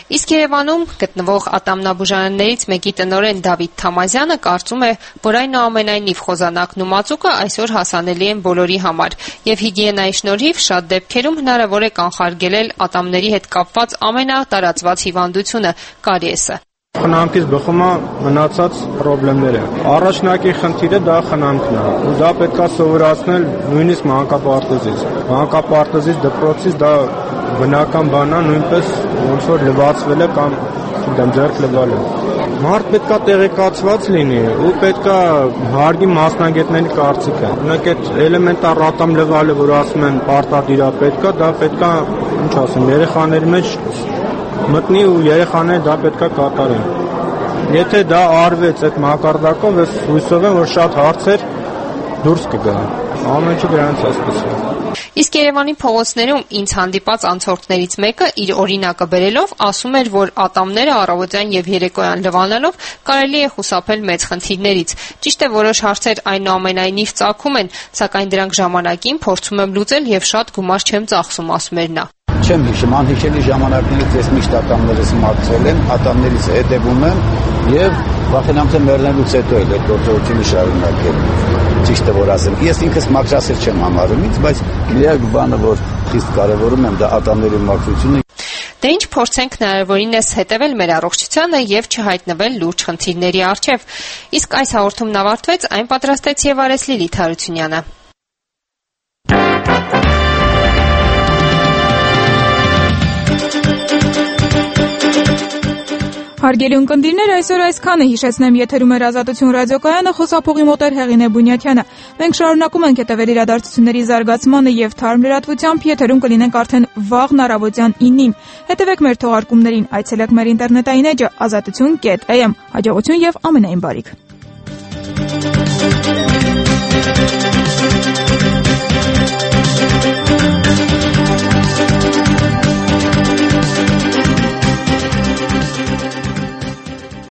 Իսկ Երևանում գտնվող ատամնաբուժարաններից մեկի տնօրեն Դավիթ Թամազյանը կարծում է, որ այնուամենայնիվ խոզանակն ու մածուկը այսօր հասանելի են բոլորի համար, եւ հիգիենայի շնորհիվ շատ դեպքերում հնարավոր է կանխարգելել ատամների հետ կապված ամենատարածված հիվանդությունը՝ կարիեսը։ Խնամքից բխում է մնացած խնդիրները։ Առաջնակի խնդիրը դա խնամքն է։ Ու դա պետք է սովորացնել նույնիսկ մանկապարտեզից։ Մանկապարտեզից դպրոցից դա բնական բան է, նույնպես ոնց որ լվացվել է կամ դեմ ձեռք լվալ է։ Մարդ պետք է տեղեկացված լինի ու պետք է հարգի մասնագետների կարծիքը։ Օրինակ այդ էլեմենտար ատամ լվալը, որ ասում են պարտադիր է, պետք է, դա պետք է, ինչ ասեմ, երեխաների մեջ մտնի ու երեխաները դա պետք է կատարեն։ Եթե դա արվեց այդ մակարդակով, ես հույսով եմ, որ շատ հարցեր դուրս կգա։ Ամեն ինչը դրանից է սկսվում։ Իսկ Երևանի փողոցներում ինձ հանդիպած անցորդներից մեկը իր օրինակը բերելով ասում էր, որ ատամները առավոտյան եւ երեկոյան լվանալով կարելի է խուսափել մեծ խնդիրներից։ Ճիշտ է, որոշ հարցեր այնուամենայնիվ ծագում են, սակայն դրանք ժամանակին փորձում եմ լուծել եւ շատ գումար չեմ ծախսում, ասում էր նա։ Չեմ հիշում, անհիշելի ժամանակներից ես միշտ ատամներս մաքրել եմ, ատամներից հետևում եմ եւ վախենամ թե մեռնելուց հետո էլ այդ գործողությունը շարունակել։ Ճիշտ է, որ ասեմ, ես ինքս մաքրասեր չեմ համարում ինձ, բայց միակ բանը, որ խիստ կարևորում եմ, դա ատամների մաքրությունը։ Դե ինչ փորձենք հնարավորինս հետևել մեր առողջությանը եւ չհայտնվել լուրջ խնդիրների առջեւ։ Իսկ այս հաղորդումն ավարտվեց, այն պատրաստեց եւ արեց Լիլիթ Հարությունյանը։ Հարգելի ունկնդիրներ, այսօր այսքանը հիշեցնեմ եթերում էր Ազատություն ռադիոկայանը, խոսափողի մոտ էր Հեղինե Բունյաթյանը։ Մենք շարունակում ենք հետևել իրադարձությունների զարգացմանը եւ թարմ լրատվությամբ, եթերում կլինենք արդեն վաղն առավոտյան ինին։ Հետևեք մեր թողարկումներին, այցելեք մեր ինտերնետային էջը ազատություն կետ էյ էմ։ Հաջողություն եւ ամենայն բարիք։